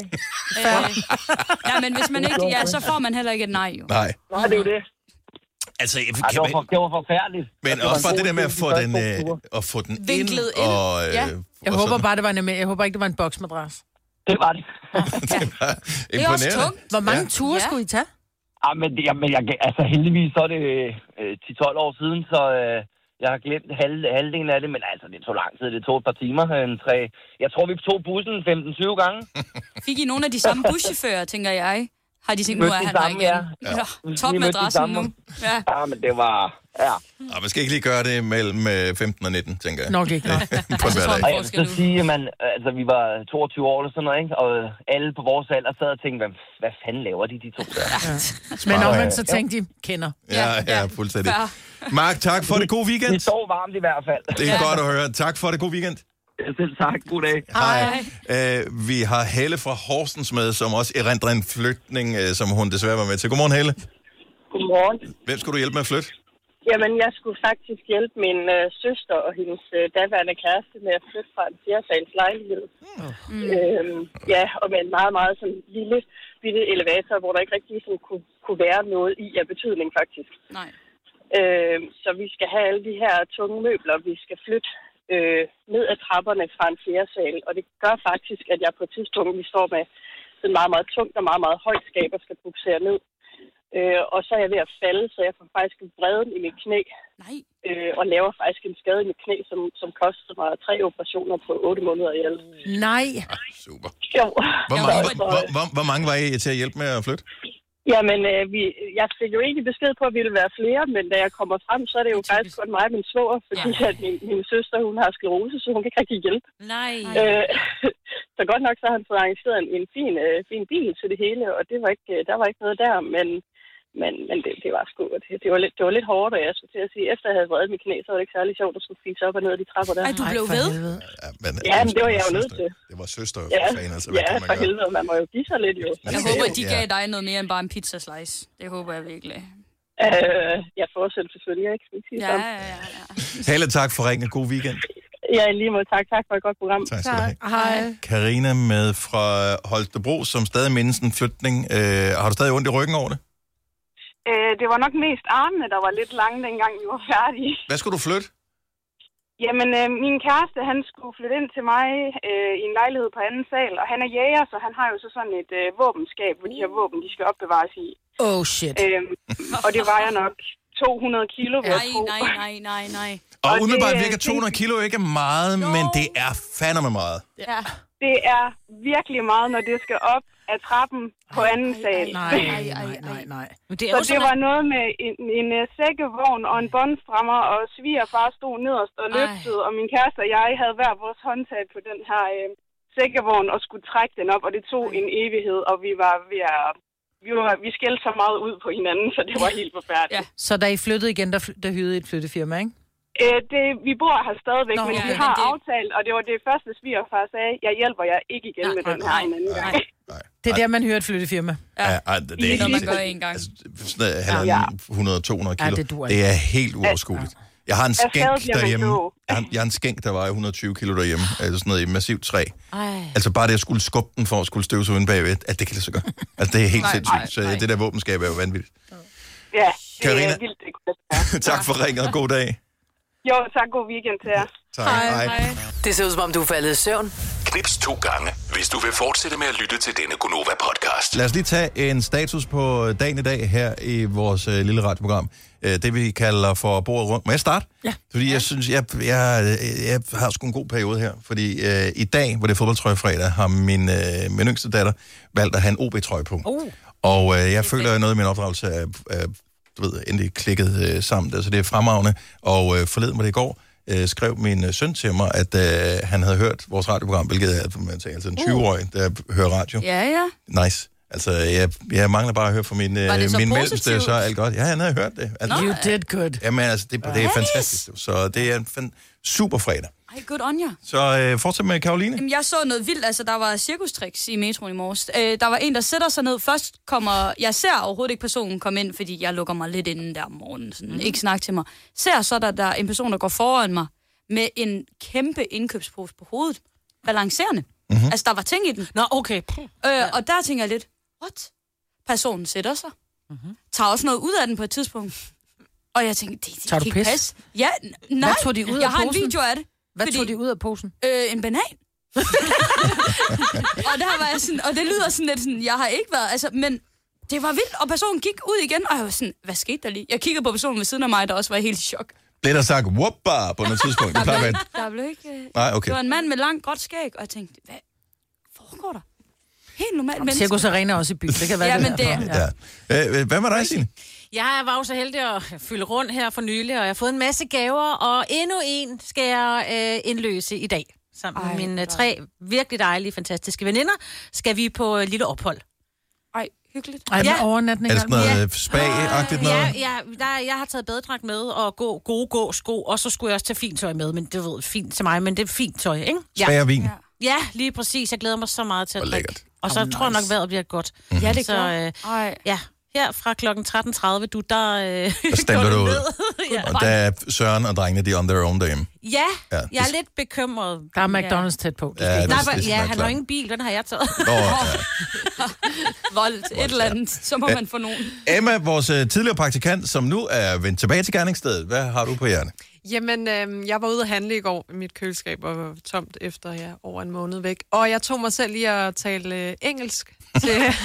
Ja, men hvis man ikke... Ja, så får man heller ikke et nej, jo. Nej, det er jo det. Altså, det var forfærdeligt. Men også bare det der med at få den vinklet ind. Og, jeg håber bare, det var jeg håber ikke, det var en boksmadras. Det var det. Det er også tungt. Hvor mange ture skulle I tage? Altså heldigvis så er det 10-12 år siden, så jeg har glemt halvdelen af det, men altså det tog lang tid. Det tog et par timer. Jeg tror, vi tog bussen 15-20 gange. Fik I nogle af de samme buschauffører, tænker jeg? Har de tænkt, nu er han der igen? Ja. Topmadrassen nu. Ja, men det var... Ja. Man skal ikke lige gøre det mellem 15 og 19, tænker jeg. Nok ikke. På en hverdag. Og jeg vil så sige, at vi var 22 år eller sådan noget, ikke? Og alle på vores alder sad og tænkte, hvad fanden laver de to der? Ja. Men omvendt så tænkte de, kender. Ja, fuldstændig. Mark, tak for det. God weekend. Det står varmt i hvert fald. Det er godt at høre. Tak for det. God weekend. Selv tak. God dag. Hej. Vi har Helle fra Horsens med, som også erindrer en flytning, som hun desværre var med til. Godmorgen, Helle. Godmorgen. Hvem skulle du hjælpe med at flytte? Jamen, jeg skulle faktisk hjælpe min søster og hendes daværende kæreste med at flytte fra en 4-sals lejlighed. Ja, og med en meget, meget sådan lille bitte elevator, hvor der ikke rigtig sådan kunne være noget i af betydning, faktisk. Nej. Så vi skal have alle de her tunge møbler, vi skal flytte ned ad trapperne fra en 4-sal. Og det gør faktisk, at jeg på et tidspunkt, vi står med sådan meget, meget tungt og meget, meget højt skab og skal buksere ned. Og så er jeg ved at falde, så jeg får faktisk en vreden i mit knæ. Nej. Og laver faktisk en skade i mit knæ, som kostede mig 3 operationer på 8 måneder i alt. Nej. Super. Jo. Hvor mange var I til at hjælpe med at flytte? Jamen, jeg fik jo egentlig besked på, at vi ville være flere, men da jeg kommer frem, så er det jo faktisk kun mig og min svoger, fordi at min søster, hun har sklerose, så hun kan ikke rigtig hjælpe. Nej. Så godt nok så har han fået arrangeret en fin bil til det hele, og der var ikke noget der, men det var sgu, det var lidt hårdt, og jeg skulle til at sige, efter jeg havde vredet mit knæ, så var det ikke særlig sjovt at skulle fise op og ned af de trapper der. Ej, du blev ved? Ja, men det var jeg jo nødt til. Det var søster, altså, ja, for helvede, man må jo give sig lidt jo. Jeg håber, at de gav dig noget mere end bare en pizzaslice. Det håber jeg virkelig. Jeg fortsætter selvfølgelig, ikke? Ja. Helle, tak for ringen. God weekend. Ja, lige måde. Tak for et godt program. Tak skal du have. Hej. Karina med fra Holstebro, som stadig mindes en flytning. Har du stadig ondt i ryggen over det? Det var nok mest armene, der var lidt lange, dengang vi var færdige. Hvad skulle du flytte? Jamen, min kæreste, han skulle flytte ind til mig i en lejlighed på anden sal, og han er jæger, så han har jo så sådan et våbenskab, hvor de her våben, de skal opbevares i. Oh, shit. Og det vejer nok 200 kilo, vil jeg tro. Nej. Og umiddelbart virker 200 kilo ikke meget, men det er fandme meget. Ja. Det er virkelig meget, når det skal op af trappen på anden sal. Nej. Så det var noget med en sækkevogn og en båndstrammer, og svigerfar stod nederst og løftede, og min kæreste og jeg havde hver vores håndtag på den her sækkevogn og skulle trække den op, og det tog en evighed, og vi var ved at... Vi skældte så meget ud på hinanden, så det var helt forfærdeligt. Ja. Så da I flyttede igen, der hyrede et flyttefirma, ikke? Vi bor her stadigvæk, men vi har aftalt, og det var det første svigerfar sagde, jeg hjælper jer ikke igen med den her en anden gang. Det er der, man hører et flyttefirma. Ja, det er noget, man gør en gang. 100-200 kilo. Det er helt uoverskueligt. Jeg har en skænk derhjemme. Jeg har en skænk, der vejer 120 kilo derhjemme. Altså sådan noget i massivt træ. Altså bare det at skulle skubbe den for at skulle støvsuge uden bagved, at det kan det så gøre. Altså det er helt sindssygt. Så det der våbenskab er jo vanvittigt. Ja, Karina, det er vildt. tak for ringet og god dag. Jo, tak. God weekend til jer. Tak. Hej. Det ser ud som om, du er faldet i søvn. Knips 2 gange, hvis du vil fortsætte med at lytte til denne Gonova-podcast. Lad os lige tage en status på dagen i dag her i vores lille radioprogram. Det vi kalder for bordet rundt. Må jeg starte? Ja. Fordi jeg synes, jeg har sgu en god periode her. Fordi i dag, hvor det er fodboldtrøjefredag, har min yngste datter valgt at have en OB-trøje på. Og jeg føler, at noget af min opdragelse er endelig klikket sammen. Altså det er fremragende. Og forleden var det i går, skrev min søn til mig, at han havde hørt vores radioprogram, hvilket er, man tænker, altså en 20-årig, der hører radio. Ja. Nice. Altså, jeg mangler bare at høre fra min mellemste, så er alt godt. Ja, han havde hørt det. Altså, you did good. Jamen, altså, det er fantastisk. Så det er en super fredag. Ej, good on jer. Så fortsæt med Karoline. Jamen, jeg så noget vildt. Altså, der var cirkustricks i metroen i morges. Der var en, der sætter sig ned. Først kommer... Jeg ser overhovedet ikke personen komme ind, fordi jeg lukker mig lidt inden der om morgenen. Sådan, ikke snak til mig. Ser så, der er en person, der går foran mig med en kæmpe indkøbspose på hovedet. Balancerende. Altså, der var ting i den. Nå, okay. Og der tænker jeg lidt, what? Personen sætter sig. Tager også noget ud af den på et tidspunkt. Og jeg tænker, det kan ikke passe. Ja, nej. Hvad tog de ud af jeg har posen? en video af det. Hvad tog de ud af posen? En banan. Og der var jeg sådan, og det lyder sådan lidt sådan, jeg har ikke været, altså, men det var vildt, og personen gik ud igen, og jeg var sådan, hvad skete der lige? Jeg kiggede på personen ved siden af mig, der også var helt i chok. Blev der sagt, whoppa, på noget tidspunkt? Der blev ikke... Nej, okay. Det var en mand med langt, gråt skæg, og jeg tænkte, hvad foregår der? Helt normalt menneske. Cirkus Arena også i byen, det kan være men det. Ja. Hvad med dig, Signe? Jeg var jo så heldig at fylde rundt her for nylig, og jeg har fået en masse gaver, og endnu en skal jeg indløse i dag. Sammen med mine 3 virkelig dejlige, fantastiske veninder, skal vi på lille ophold. Ej, hyggeligt. Ej, med overnatning. Er det sådan noget spa-agtigt noget? Ja, jeg har taget badedragt med, og gode sko, og så skulle jeg også tage fint tøj med, men det ved fint til mig, men det er fint tøj, ikke? Spa og vin? Ja, lige præcis. Jeg glæder mig så meget til at drikke. Og så nice. Tror jeg nok, vejret bliver godt. Ja, det gør. Ja, her fra klokken 13.30, der stemmer du ud. Og der er Søren og drengene, de on their own derhjemme. Ja, jeg er lidt bekymret. Der er McDonald's tæt på. Han har ingen bil, den har jeg taget. Voldt, et eller andet, så må man få nogen. Emma, vores tidligere praktikant, som nu er vendt tilbage til gerningsstedet. Hvad har du på hjernen? Jamen, jeg var ude at handle i går. Mit køleskab var tomt efter over en måned væk. Og jeg tog mig selv lige at tale engelsk til...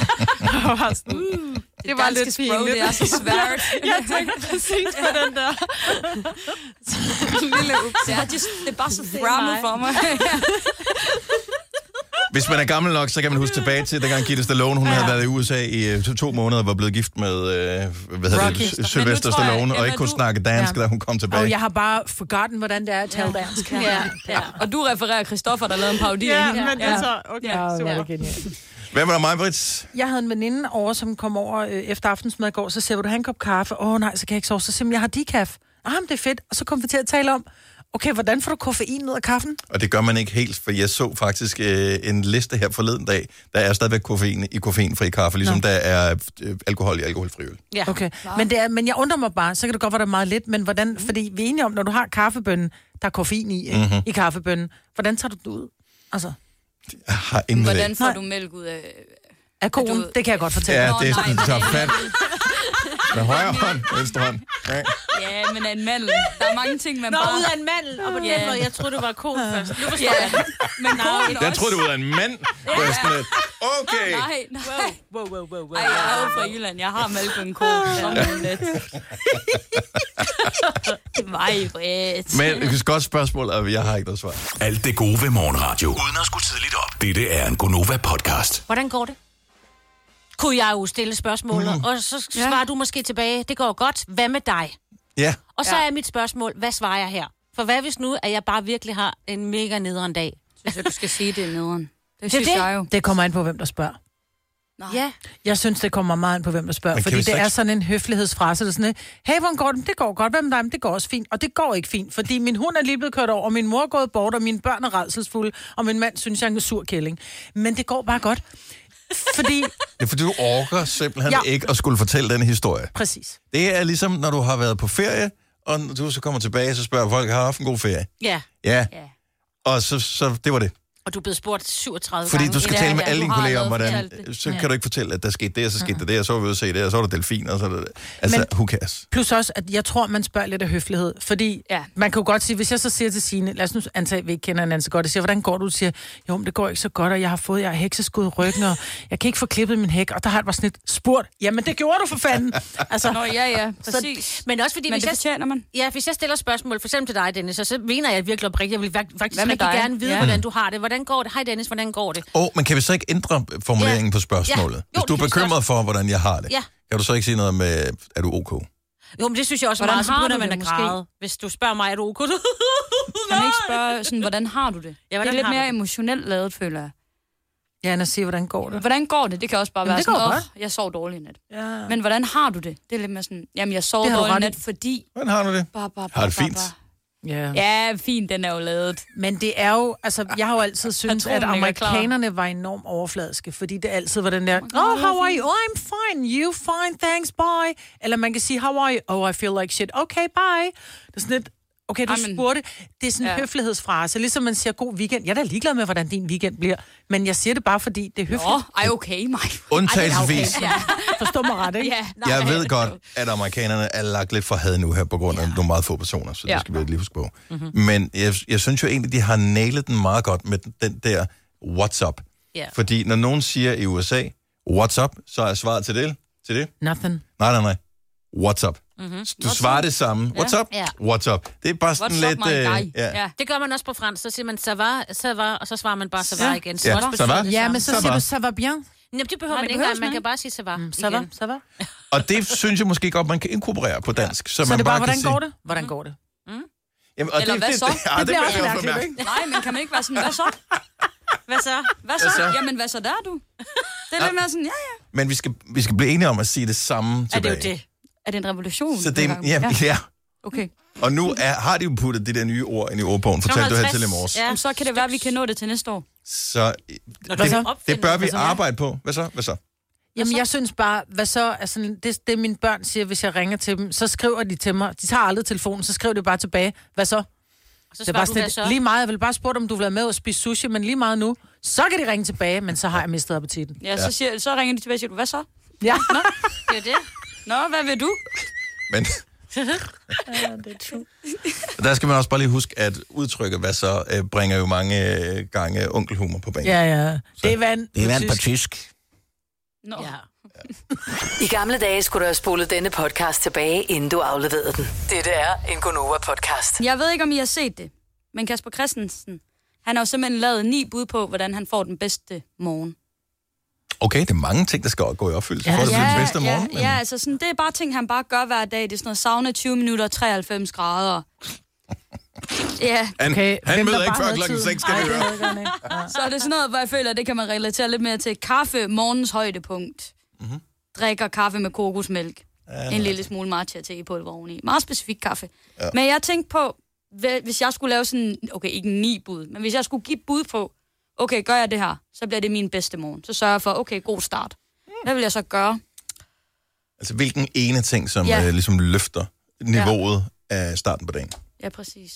det var lidt pinligt. Det er så svært. Jeg tænkte præcis på den der. Lille ups. Det er bare så fremmed for mig. Hvis man er gammel nok, så kan man huske tilbage til, dengang Gitte Stallone, hun havde været i USA i 2 måneder, og var blevet gift med Sylvester Stallone, og ikke kunne snakke dansk, da hun kom tilbage. Og jeg har bare forgotten, hvordan det er at tale dansk. Ja. Og du refererer Christoffer, der lavede en parodi. Ja, men det er så... Okay, super. Det er genialt. Hvem er der mig, Brits? Jeg havde en veninde over, som kom over efter aftensmad i går, så siger, vil du have en kop kaffe? Nej, så kan jeg ikke sove. Så siger jeg, jeg har decaf. Men det er fedt. Og så kom vi til at tale Okay, hvordan får du koffein ud af kaffen? Og det gør man ikke helt, for jeg så faktisk en liste her forleden dag. Der er stadigvæk koffein i koffeinfri kaffe, ligesom der er alkohol i alkoholfri øl. Ja. Okay, men jeg undrer mig bare, så kan det godt være, der er meget lidt, men hvordan, fordi vi er enige om, når du har kaffebønnen, der er koffein i kaffebønnen, hvordan tager du det ud? Altså. Hvordan får du mælk ud af koen? Det kan jeg godt fortælle. Ja, det er sådan, tager fat. Med højre hånd, venstre hånd. Ja, men af en mandel. Der er mange ting, man bare... ud af en mandel, og på den måde, jeg troede, det var koen først. Nu forstår jeg det. Men koen jeg troede, det var ud af en mand. Okay. Nej. Wow. Ej, jeg er jo fra Jylland. Jeg har mælk med en ko. Men det er et godt spørgsmål, og jeg har ikke noget svar. Alt det gode ved morgenradio. Uden at skulle tidligt op. Dette er en Gonova-podcast. Hvordan går det? Kunne jeg jo stille spørgsmålet, og så svarer du måske tilbage, det går godt, hvad med dig? Ja. Og så er mit spørgsmål, hvad svarer jeg her? For hvad hvis nu, at jeg bare virkelig har en mega nederen dag? Synes jeg, du skal sige, det er nederen. Det synes jeg jo. Det kommer an på, hvem der spørger. Nå. Ja. Jeg synes, det kommer meget an på, hvem der spørger, fordi det er sådan en høflighedsfrase, der er sådan, hey, hvordan går det? Det går godt, hvad med dig? Men det går også fint, og det går ikke fint, fordi min hund er lige blevet kørt over, og min mor er gået bort, og mine børn er rædselsfulde, og min mand synes, jeg er en sur kælling. Men det går bare godt. Fordi... Det er fordi, du orker simpelthen ikke at skulle fortælle den historie. Præcis. Det er ligesom, når du har været på ferie, og du så kommer tilbage, så spørger folk, har haft en god ferie? Ja. Og så det var det. Og du er blevet spurgt 37 fordi gange. du skal tale med alle dine kolleger om, hvordan... Så kan du ikke fortælle, at der skete det, og så skete det, og så var vi ude at se det, og så var der delfin, og så det. Altså, who cares? Plus også, at jeg tror, man spørger lidt af høflighed. Fordi man kan jo godt sige, hvis jeg så siger til Signe, lad os nu antage, at vi ikke kender hinanden så godt, og siger, hvordan går du? Du siger, jo, men det går ikke så godt, og jeg har hekseskud i ryggen, og jeg kan ikke få klippet min hæk, og der har jeg bare sådan et spurgt. Jamen, det gjorde du for fanden. Altså, ja, præcis. Så, men også fordi, hvis jeg stiller spørgsmål, for eksempel til dig, Dennis, så mener jeg virkelig oprigtigt, jeg vil faktisk rigtig gerne vide, hvordan du har det. Hvordan går det? Hej Dennis, hvordan går det? Men kan vi så ikke ændre formuleringen på spørgsmålet? Hvis du er bekymret for, hvordan jeg har det, kan du så ikke sige noget med, er du ok? Jo, men det synes jeg også meget, så begynder man at græde. Hvis du spørger mig, er du ok? Kan man ikke spørge sådan, hvordan har du det? Det er lidt mere emotionelt lavet, føler jeg. Ja, end at sige, hvordan går det? Hvordan går det? Det kan også bare være sådan, jeg sov dårligt i nat. Ja. Men hvordan har du det? Det er lidt mere sådan, jamen jeg sov dårligt i nat, fordi... Hvordan har du det? Har det fint? Ja, fint, den er jo lavet. Men det er jo, altså, jeg har jo altid syntes, at amerikanerne var enormt overfladiske, fordi det altid var den der, how are you? Oh, I'm fine. You fine, thanks, bye. Eller man kan sige, how are you? Oh, I feel like shit. Okay, bye. Det er sådan lidt, okay, du spurgte. Det er sådan en høflighedsfrase, ligesom man siger, god weekend. Jeg er da ligeglad med, hvordan din weekend bliver, men jeg siger det bare, fordi det er høfligt. Okay, mig. Undtagelsesvis. Okay. Forstå mig ret, ikke? Jeg ved godt, at amerikanerne er lagt lidt for had nu her, på grund af nogle meget få personer, så det skal vi lige huske på. Men jeg synes jo egentlig, de har nailet den meget godt med den der what's up. Fordi når nogen siger i USA, what's up, så er svaret til det. Nothing. Nej. What's up? Du svarer det samme. What's up? What's up? Det er bare sådan lidt... Det gør man også på fransk. Så siger man, ça va, og så svarer man bare, ça va igen. Ça va? Ja, men så siger du, ça va bien. Jamen, det behøver man ikke. Man kan bare sige, ça va. Ça va. Og det synes jeg måske godt, man kan inkorporere på dansk. Så man det bare hvordan kan går det? Hvordan går det? Jamen, og eller hvad så? Det bliver også mærkeligt, ikke? Nej, men kan man ikke være sådan, hvad så? Hvad så? Jamen, hvad så der, du? Det er lidt mere sådan, ja. Men vi skal blive enige om at sige det samme tilbage. Er det jo det? Er det en revolution? Så det ja. Okay. Og nu har de jo puttet de der nye ord ind i ordbogen. Fortalte du her til i morges. Ja, så kan det være, at vi kan nå det til næste år. Så det bør vi arbejde på. Hvad så? Jamen, jeg synes bare, hvad så? Altså, det mine børn siger, hvis jeg ringer til dem, så skriver de til mig. De tager aldrig telefonen, så skriver de bare tilbage. Hvad så? Så det er bare sådan, lige meget, jeg vil bare spørge, om du vil være med og spise sushi, men lige meget nu, så kan de ringe tilbage, men så har jeg mistet appetitten. Ja, så ringer de tilbage og siger, hvad så? Ja. Nå, det er det. Nå, hvad vil du? Men... det er true. Der skal man også bare lige huske, at udtrykket, hvad så, bringer jo mange gange onkelhumor på banen. Ja. Det er vand på tysk. Nå. Ja. I gamle dage skulle du have spolet denne podcast tilbage, inden du afleverede den. Dette er en Gonova-podcast. Jeg ved ikke, om I har set det, men Kasper Christensen, han har jo simpelthen lavet 9 bud på, hvordan han får den bedste morgen. Okay, det er mange ting, der skal gå i opfyldelse for, at det bliver den bedste morgen. Men... Ja, altså sådan, det er bare ting, han bare gør hver dag. Det er sådan noget sauna 20 minutter, 93 grader. Ja. Okay. Han møder ikke før klokken 6, skal vi høre. Så er det sådan noget, hvor jeg føler, at det kan man relatere lidt mere til. Kaffe, morgens højdepunkt. Drikker kaffe med kokosmælk. En lille smule matcha te på et oveni. Meget specifik kaffe. Ja. Men jeg tænkte på, hvis jeg skulle lave sådan, okay, ikke 9 bud, men hvis jeg skulle give bud på, okay, gør jeg det her, så bliver det min bedste morgen. Så sørger jeg for, okay, god start. Hvad vil jeg så gøre? Altså, hvilken ene ting, som ligesom løfter niveauet af starten på dagen? Ja, præcis.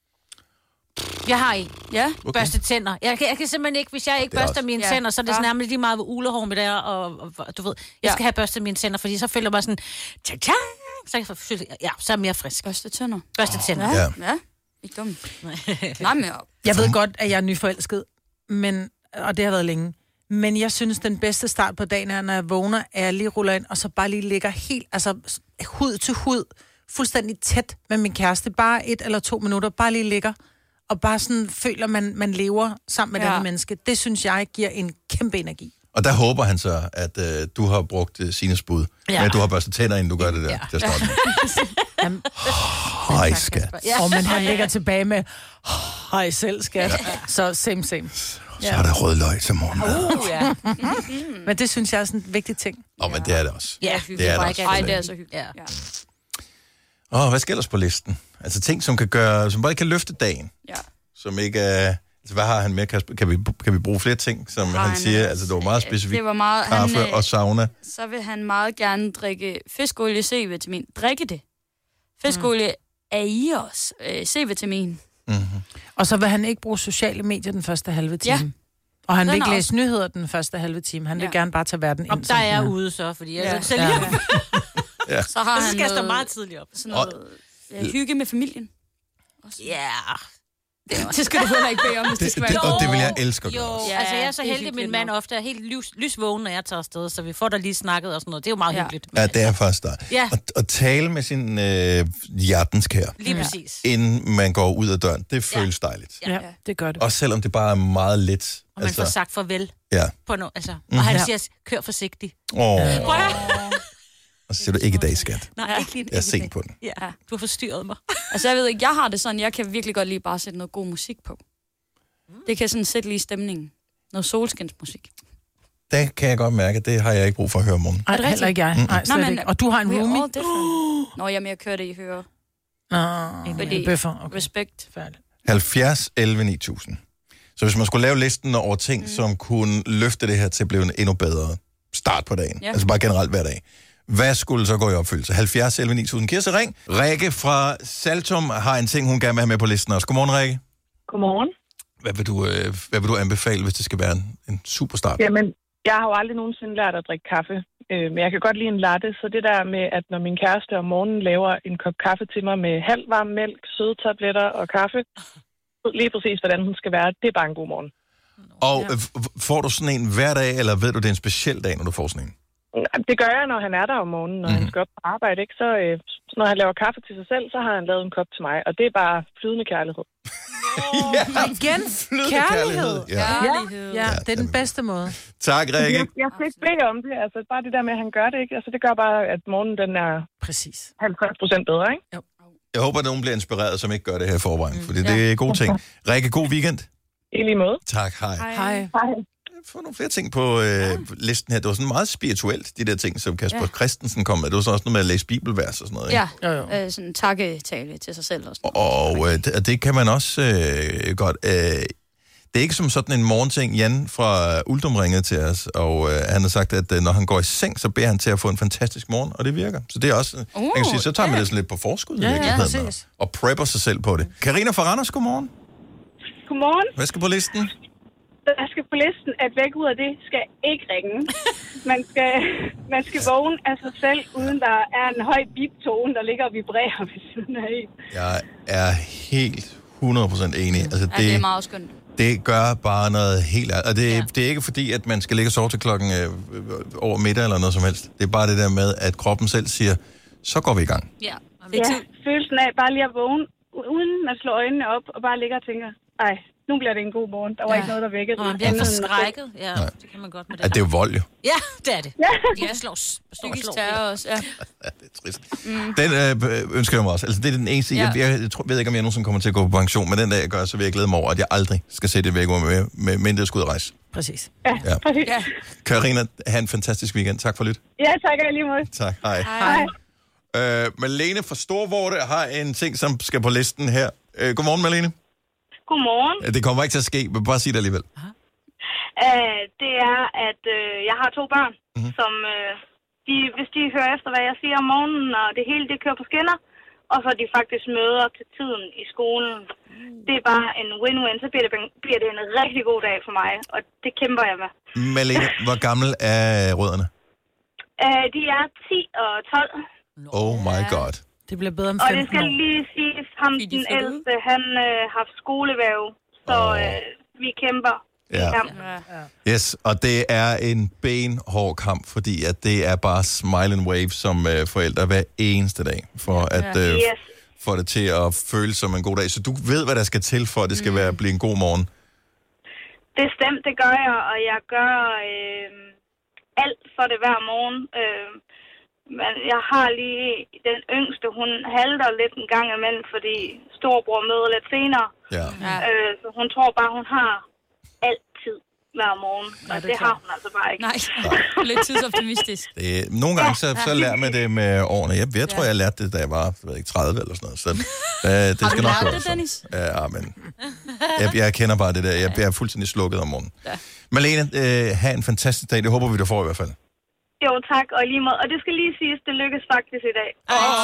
Jeg har en. Ja. Okay. Børste tænder. Jeg kan simpelthen ikke, hvis jeg ikke børster mine tænder, så er det nærmest lige meget ved ulehår med der, og du ved, jeg skal have børstet mine tænder, fordi så føler jeg mig sådan, så er jeg mere frisk. Børste tænder. Ja. Ikke dumt. Nej, men jeg ved godt, at jeg er nyforelsket, og det har været længe. Men jeg synes, den bedste start på dagen er, når jeg vågner, at jeg lige ruller ind, og så bare lige ligger helt, altså hud til hud, fuldstændig tæt med min kæreste. Bare 1 eller 2 minutter, bare lige ligger, og bare sådan føler, man lever sammen med det menneske. Det synes jeg giver en kæmpe energi. Og der håber han så, at du har brugt Sines bud. Ja. Men du har børstet tænder, inden du gør det der. Ja. Hej, skat. Og man han ligger tilbage med, hej selv, skat. Ja. Så same. Så er der rødløg til morgen. Men det synes jeg er sådan en vigtig ting. Men det er det også. Ja, det er det også. Ej, det er så hyggeligt. Hvad skal ellers på listen? Altså ting, som bare kan løfte dagen. Ja. Som ikke er... Altså, hvad har han med, Kasper? Kan vi bruge flere ting, som han siger? Altså, det var meget specifikt. Det var meget, kaffe og sauna. Så vil han meget gerne drikke fiskolie C-vitamin. Drikke det. Fiskolie er i os. C-vitamin. Mm-hmm. Og så vil han ikke bruge sociale medier den første halve time. Ja. Og han vil ikke læse nyheder den første halve time. Han vil gerne bare tage verden ind. Der er jeg ude så, fordi jeg så Så har han skal jeg stå meget tidligt op. Sådan noget hygge med familien. Ja. Det skal du heller ikke bede om, hvis det skal være. Og det vil jeg elske at gøre. Altså, jeg er så heldig, at min mand ofte er helt lysvågen, når jeg tager afsted, så vi får da lige snakket og sådan noget. Det er jo meget hyggeligt. Ja, det er faktisk der. Ja. At tale med sin hjertens kær. Lige præcis. Inden man går ud af døren. Det føles dejligt. Ja, det gør det. Også selvom det bare er meget lidt. Og man får sagt farvel. Ja. På noget, altså. Og han siger, kør forsigtigt. Og så siger du ikke i dag, skat. Nej, ikke lige. Jeg er sent på den. Ja, du har forstyrret mig. Altså, jeg ved ikke, jeg har det sådan, jeg kan virkelig godt lige bare sætte noget god musik på. Det kan sådan sætte lige stemningen. Noget solskinsmusik. Det kan jeg godt mærke, det har jeg ikke brug for at høre om morgenen. Nej, heller ikke jeg. Nej, slet ikke. Og du har en roomie? Nå, jamen, jeg kører det i hører. En bøffer. Okay. Respekt. 70 11 9000. Så hvis man skulle lave listen over ting, som kunne løfte det her til at blive en endnu bedre start på dagen, altså bare generelt hver dag, hvad skulle så gå i opfyldelse? 70 11 9000. Kirse, ring. Rikke fra Saltum har en ting, hun gerne vil have med på listen også. Godmorgen, Rikke. Godmorgen. Hvad vil du anbefale, hvis det skal være en super start? Jamen, jeg har jo aldrig nogensinde lært at drikke kaffe. Men jeg kan godt lide en latte, så det der med, at når min kæreste om morgenen laver en kop kaffe til mig med halvvarm mælk, søde tabletter og kaffe, lige præcis hvordan hun skal være, det er bare en god morgen. Og får du sådan en hver dag, eller ved du, det er en speciel dag, når du får sådan en? Det gør jeg, når han er der om morgenen, når han skal op på arbejde, ikke? Så når han laver kaffe til sig selv, så har han lavet en kop til mig, og det er bare flydende kærlighed. Igen, kærlighed. Ja, det er den bedste måde. Tak, Rikke. Jeg skal ikke bede om det, altså bare det der med, at han gør det, ikke? Altså det gør bare, at morgenen den er 50% bedre, ikke? Jo. Jeg håber, at nogen bliver inspireret, som ikke gør det her i forvejen, fordi det er gode ting. Rikke, god weekend. I lige måde. Tak, hej. Hej. Få nogle flere ting på listen her. Det var sådan meget spirituelt, de der ting, som Kasper Christensen kom med. Det var så også noget med at læse bibelvers og sådan noget, ikke? Ja, sådan en takketale til sig selv og sådan noget. Og det kan man også godt... det er ikke som sådan en morgenting. Jan fra Uldum ringede til os, og han har sagt, at når han går i seng, så beder han til at få en fantastisk morgen, og det virker. Så det er også... jeg kan sige, så tager man det sådan lidt på forskud i virkeligheden, og prepper sig selv på det. Karina fra Randers, godmorgen. Godmorgen. Hvad skal på listen? Der skal på listen, at væk ud af det skal ikke ringe. Man skal vågne af sig selv, uden der er en høj bip-tone, der ligger og vibrerer ved siden af en. Jeg er helt 100% enig. Altså, det er meget skønt. Det gør bare noget helt... Og det er ikke fordi, at man skal ligge og sove til klokken over middag eller noget som helst. Det er bare det der med, at kroppen selv siger, så går vi i gang. Ja, følelsen af bare lige at vågne, uden man slår øjnene op og bare ligger og tænker, ej, nu bliver det en god morgen. Der var ikke noget, der vækkede. Og man bliver forskrækket. Ja, det kan man godt med det. Det er jo vold, jo. Ja, det er det. Ja, slår terror også, ja. Det er trist. Den ønsker jeg mig også. Altså, det er den eneste... Jeg ved ikke, om jeg nogensinde kommer til at gå på pension, men den dag jeg gør, så vil jeg glæde mig over, at jeg aldrig skal sætte det væk med mindre jeg skal ud og rejse. Præcis. Ja, præcis. Ja. Karina, have en fantastisk weekend. Tak for lidt. Ja, tak lige måde. Tak, hej. Malene fra Storvorte har en ting, som skal på listen her. Godmorgen, Malene. Godmorgen. Det kommer ikke til at ske, men bare sig det alligevel. Det er, at jeg har 2 børn, som hvis de hører efter, hvad jeg siger om morgenen, og det hele det kører på skinner, og så de faktisk møder til tiden i skolen. Det er bare en win-win, så bliver det en rigtig god dag for mig, og det kæmper jeg med. Malene, hvor gammel er rødderne? De er 10 og 12. Oh my god. Det bliver bedre om 15 år. Og det skal år. lige siges, ham den ældste, han har haft skolevæv, så vi kæmper. Ja. Yes, og det er en benhård kamp, fordi at det er bare smile and wave som forældre hver eneste dag, for at få det til at føles som en god dag. Så du ved, hvad der skal til, for at det skal blive en god morgen? Bestemt, det gør jeg, og jeg gør alt for det hver morgen. Men jeg har lige den yngste, hun halter lidt en gang imellem, fordi storbror møder lidt senere. Ja. Så hun tror bare, hun har altid hver morgen, og det har hun altså bare ikke. Nej, lidt tidsoptimistisk. Nogle gange så lærer man det med årene. Jeg tror, jeg lærte det, da jeg var 30 eller sådan noget. Så, det skal nok lært det, Dennis? Ja, men jeg kender bare det der. Jeg er fuldstændig slukket om morgenen. Ja. Malene, have en fantastisk dag. Det håber vi, du får i hvert fald. Jo, tak, og lige måde. Og det skal lige siges, det lykkes faktisk i dag.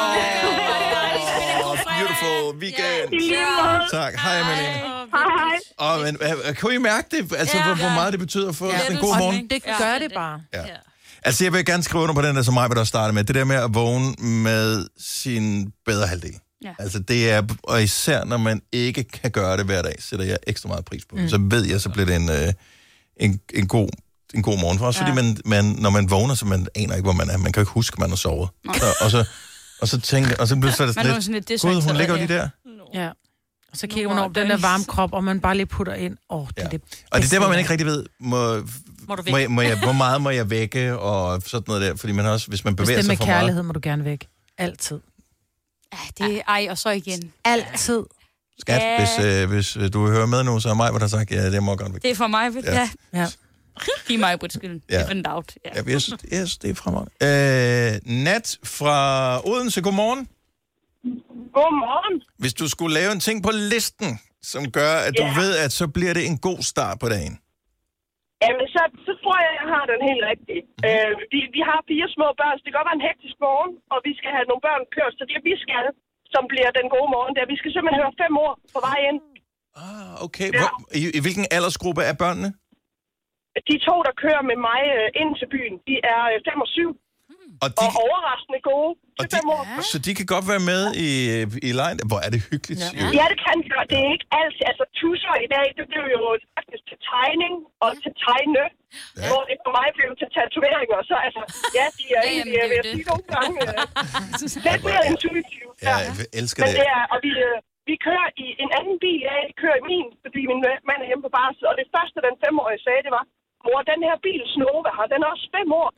Beautiful weekend. I lige måde. Tak. Hej, Malene. Hej. Men kan I mærke det? Altså, hvor meget det betyder for en god morgen? Det gør det bare. Ja. Altså, jeg vil gerne skrive under på den der, som mig vil der starte med. Det der med at vågne med sin bedre halvdel. Ja. Altså, det er, og især når man ikke kan gøre det hver dag, sætter jeg ekstra meget pris på. Så ved jeg, så bliver det en god morgen for os, fordi man, når man vågner, så man aner ikke, hvor man er. Man kan ikke huske, at man har sovet. Og så tænker, og så bliver det sådan lidt, gud, hun ligger jo lige der. Ja. Og så kigger man over den der varme krop, og man bare lige putter ind. Det er det og det er der, hvor man ikke rigtig ved, hvor meget må jeg vække, og sådan noget der. Fordi man også, hvis man bevæger sig for meget. Hvis det med kærlighed, må du gerne vække. Altid. Ja, det er og så igen. Altid. Skat, hvis du hører med nu, så er mig, hvad der sagt, ja, det må godt væk. Det er for mig, ja. Giv mig på skylden. Different out. Ja, yes, det er fremragende. Nat fra Odense, godmorgen. Godmorgen. Hvis du skulle lave en ting på listen, som gør, at du ved, at så bliver det en god start på dagen. Jamen, så tror jeg har den helt rigtige. Vi har 4 små børn, så det kan godt være en hektisk morgen, og vi skal have nogle børn kørt, så det vi skal, som bliver den gode morgen, der vi skal simpelthen høre 5 år på vej ind. Okay. I hvilken aldersgruppe er børnene? De 2, der kører med mig ind til byen, de er 5 og 7. Og overraskende gode til 5 år. Så de kan godt være med i lejen. Hvor er det hyggeligt. Ja, det kan de godt. Det er ikke altid. Altså, tusser i dag, det blev jo faktisk til tegning og til tegne. Hvor det for mig blev til tatoveringer. Så altså, ja, de er egentlig, jeg vil sige nogle gange, lidt mere intuitivt. Ja, jeg elsker det. Men det er, og vi kører i en anden bil, jeg kører i min, fordi min mand er hjemme på barsel. Og det første, den 5-årige sagde, det var, mor, den her bil Snova har, den er også 5 år.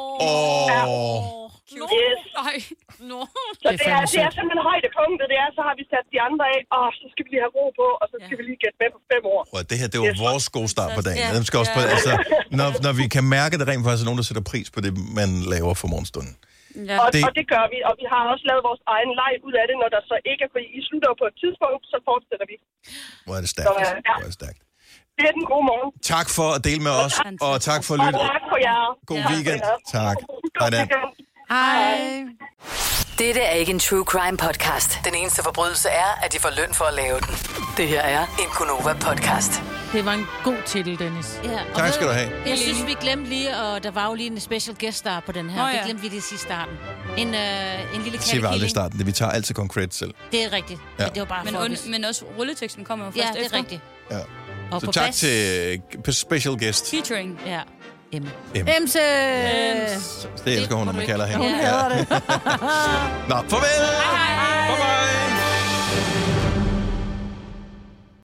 Yes. Så det er simpelthen højdepunktet, det er, så har vi sat de andre af, og så skal vi lige have ro på, og så skal vi lige gætte med på 5 år. Det her, det var vores gode start på dagen. Dem skal også på, altså, når vi kan mærke, at det rent faktisk er nogen, der sætter pris på det, man laver for morgenstunden. Ja. Og det gør vi, og vi har også lavet vores egen leg ud af det, når der så ikke er, fordi I slutter på et tidspunkt, så fortsætter vi. Hvor er det stærkt. Hvor er det stærkt. Det er den gode morgen. Tak for at dele med os, og tak for lyttet. Og tak for jer. God weekend. Tak. Hej da. Hej. Dette er ikke en true crime podcast. Den eneste forbrydelse er, at de får løn for at lave den. Det her er en Gonova podcast. Det var en god titel, Dennis. Ja, tak skal du have. Jeg synes, vi glemte lige, og der var jo lige en special guest star på den her. Det glemte vi lige i starten. En lille kattekilling. Det var aldrig starten. Det vi tager altid konkret selv. Det er rigtigt. Ja. Men det var bare men også rulleteksten kommer jo først efter. Ja, det er rigtigt. Ja. Og så tak til special guest. Featuring. Ja. MC! Det elsker hun, når man kalder hende. Hun hader det. Nå, farvel! Hej! Bye-bye!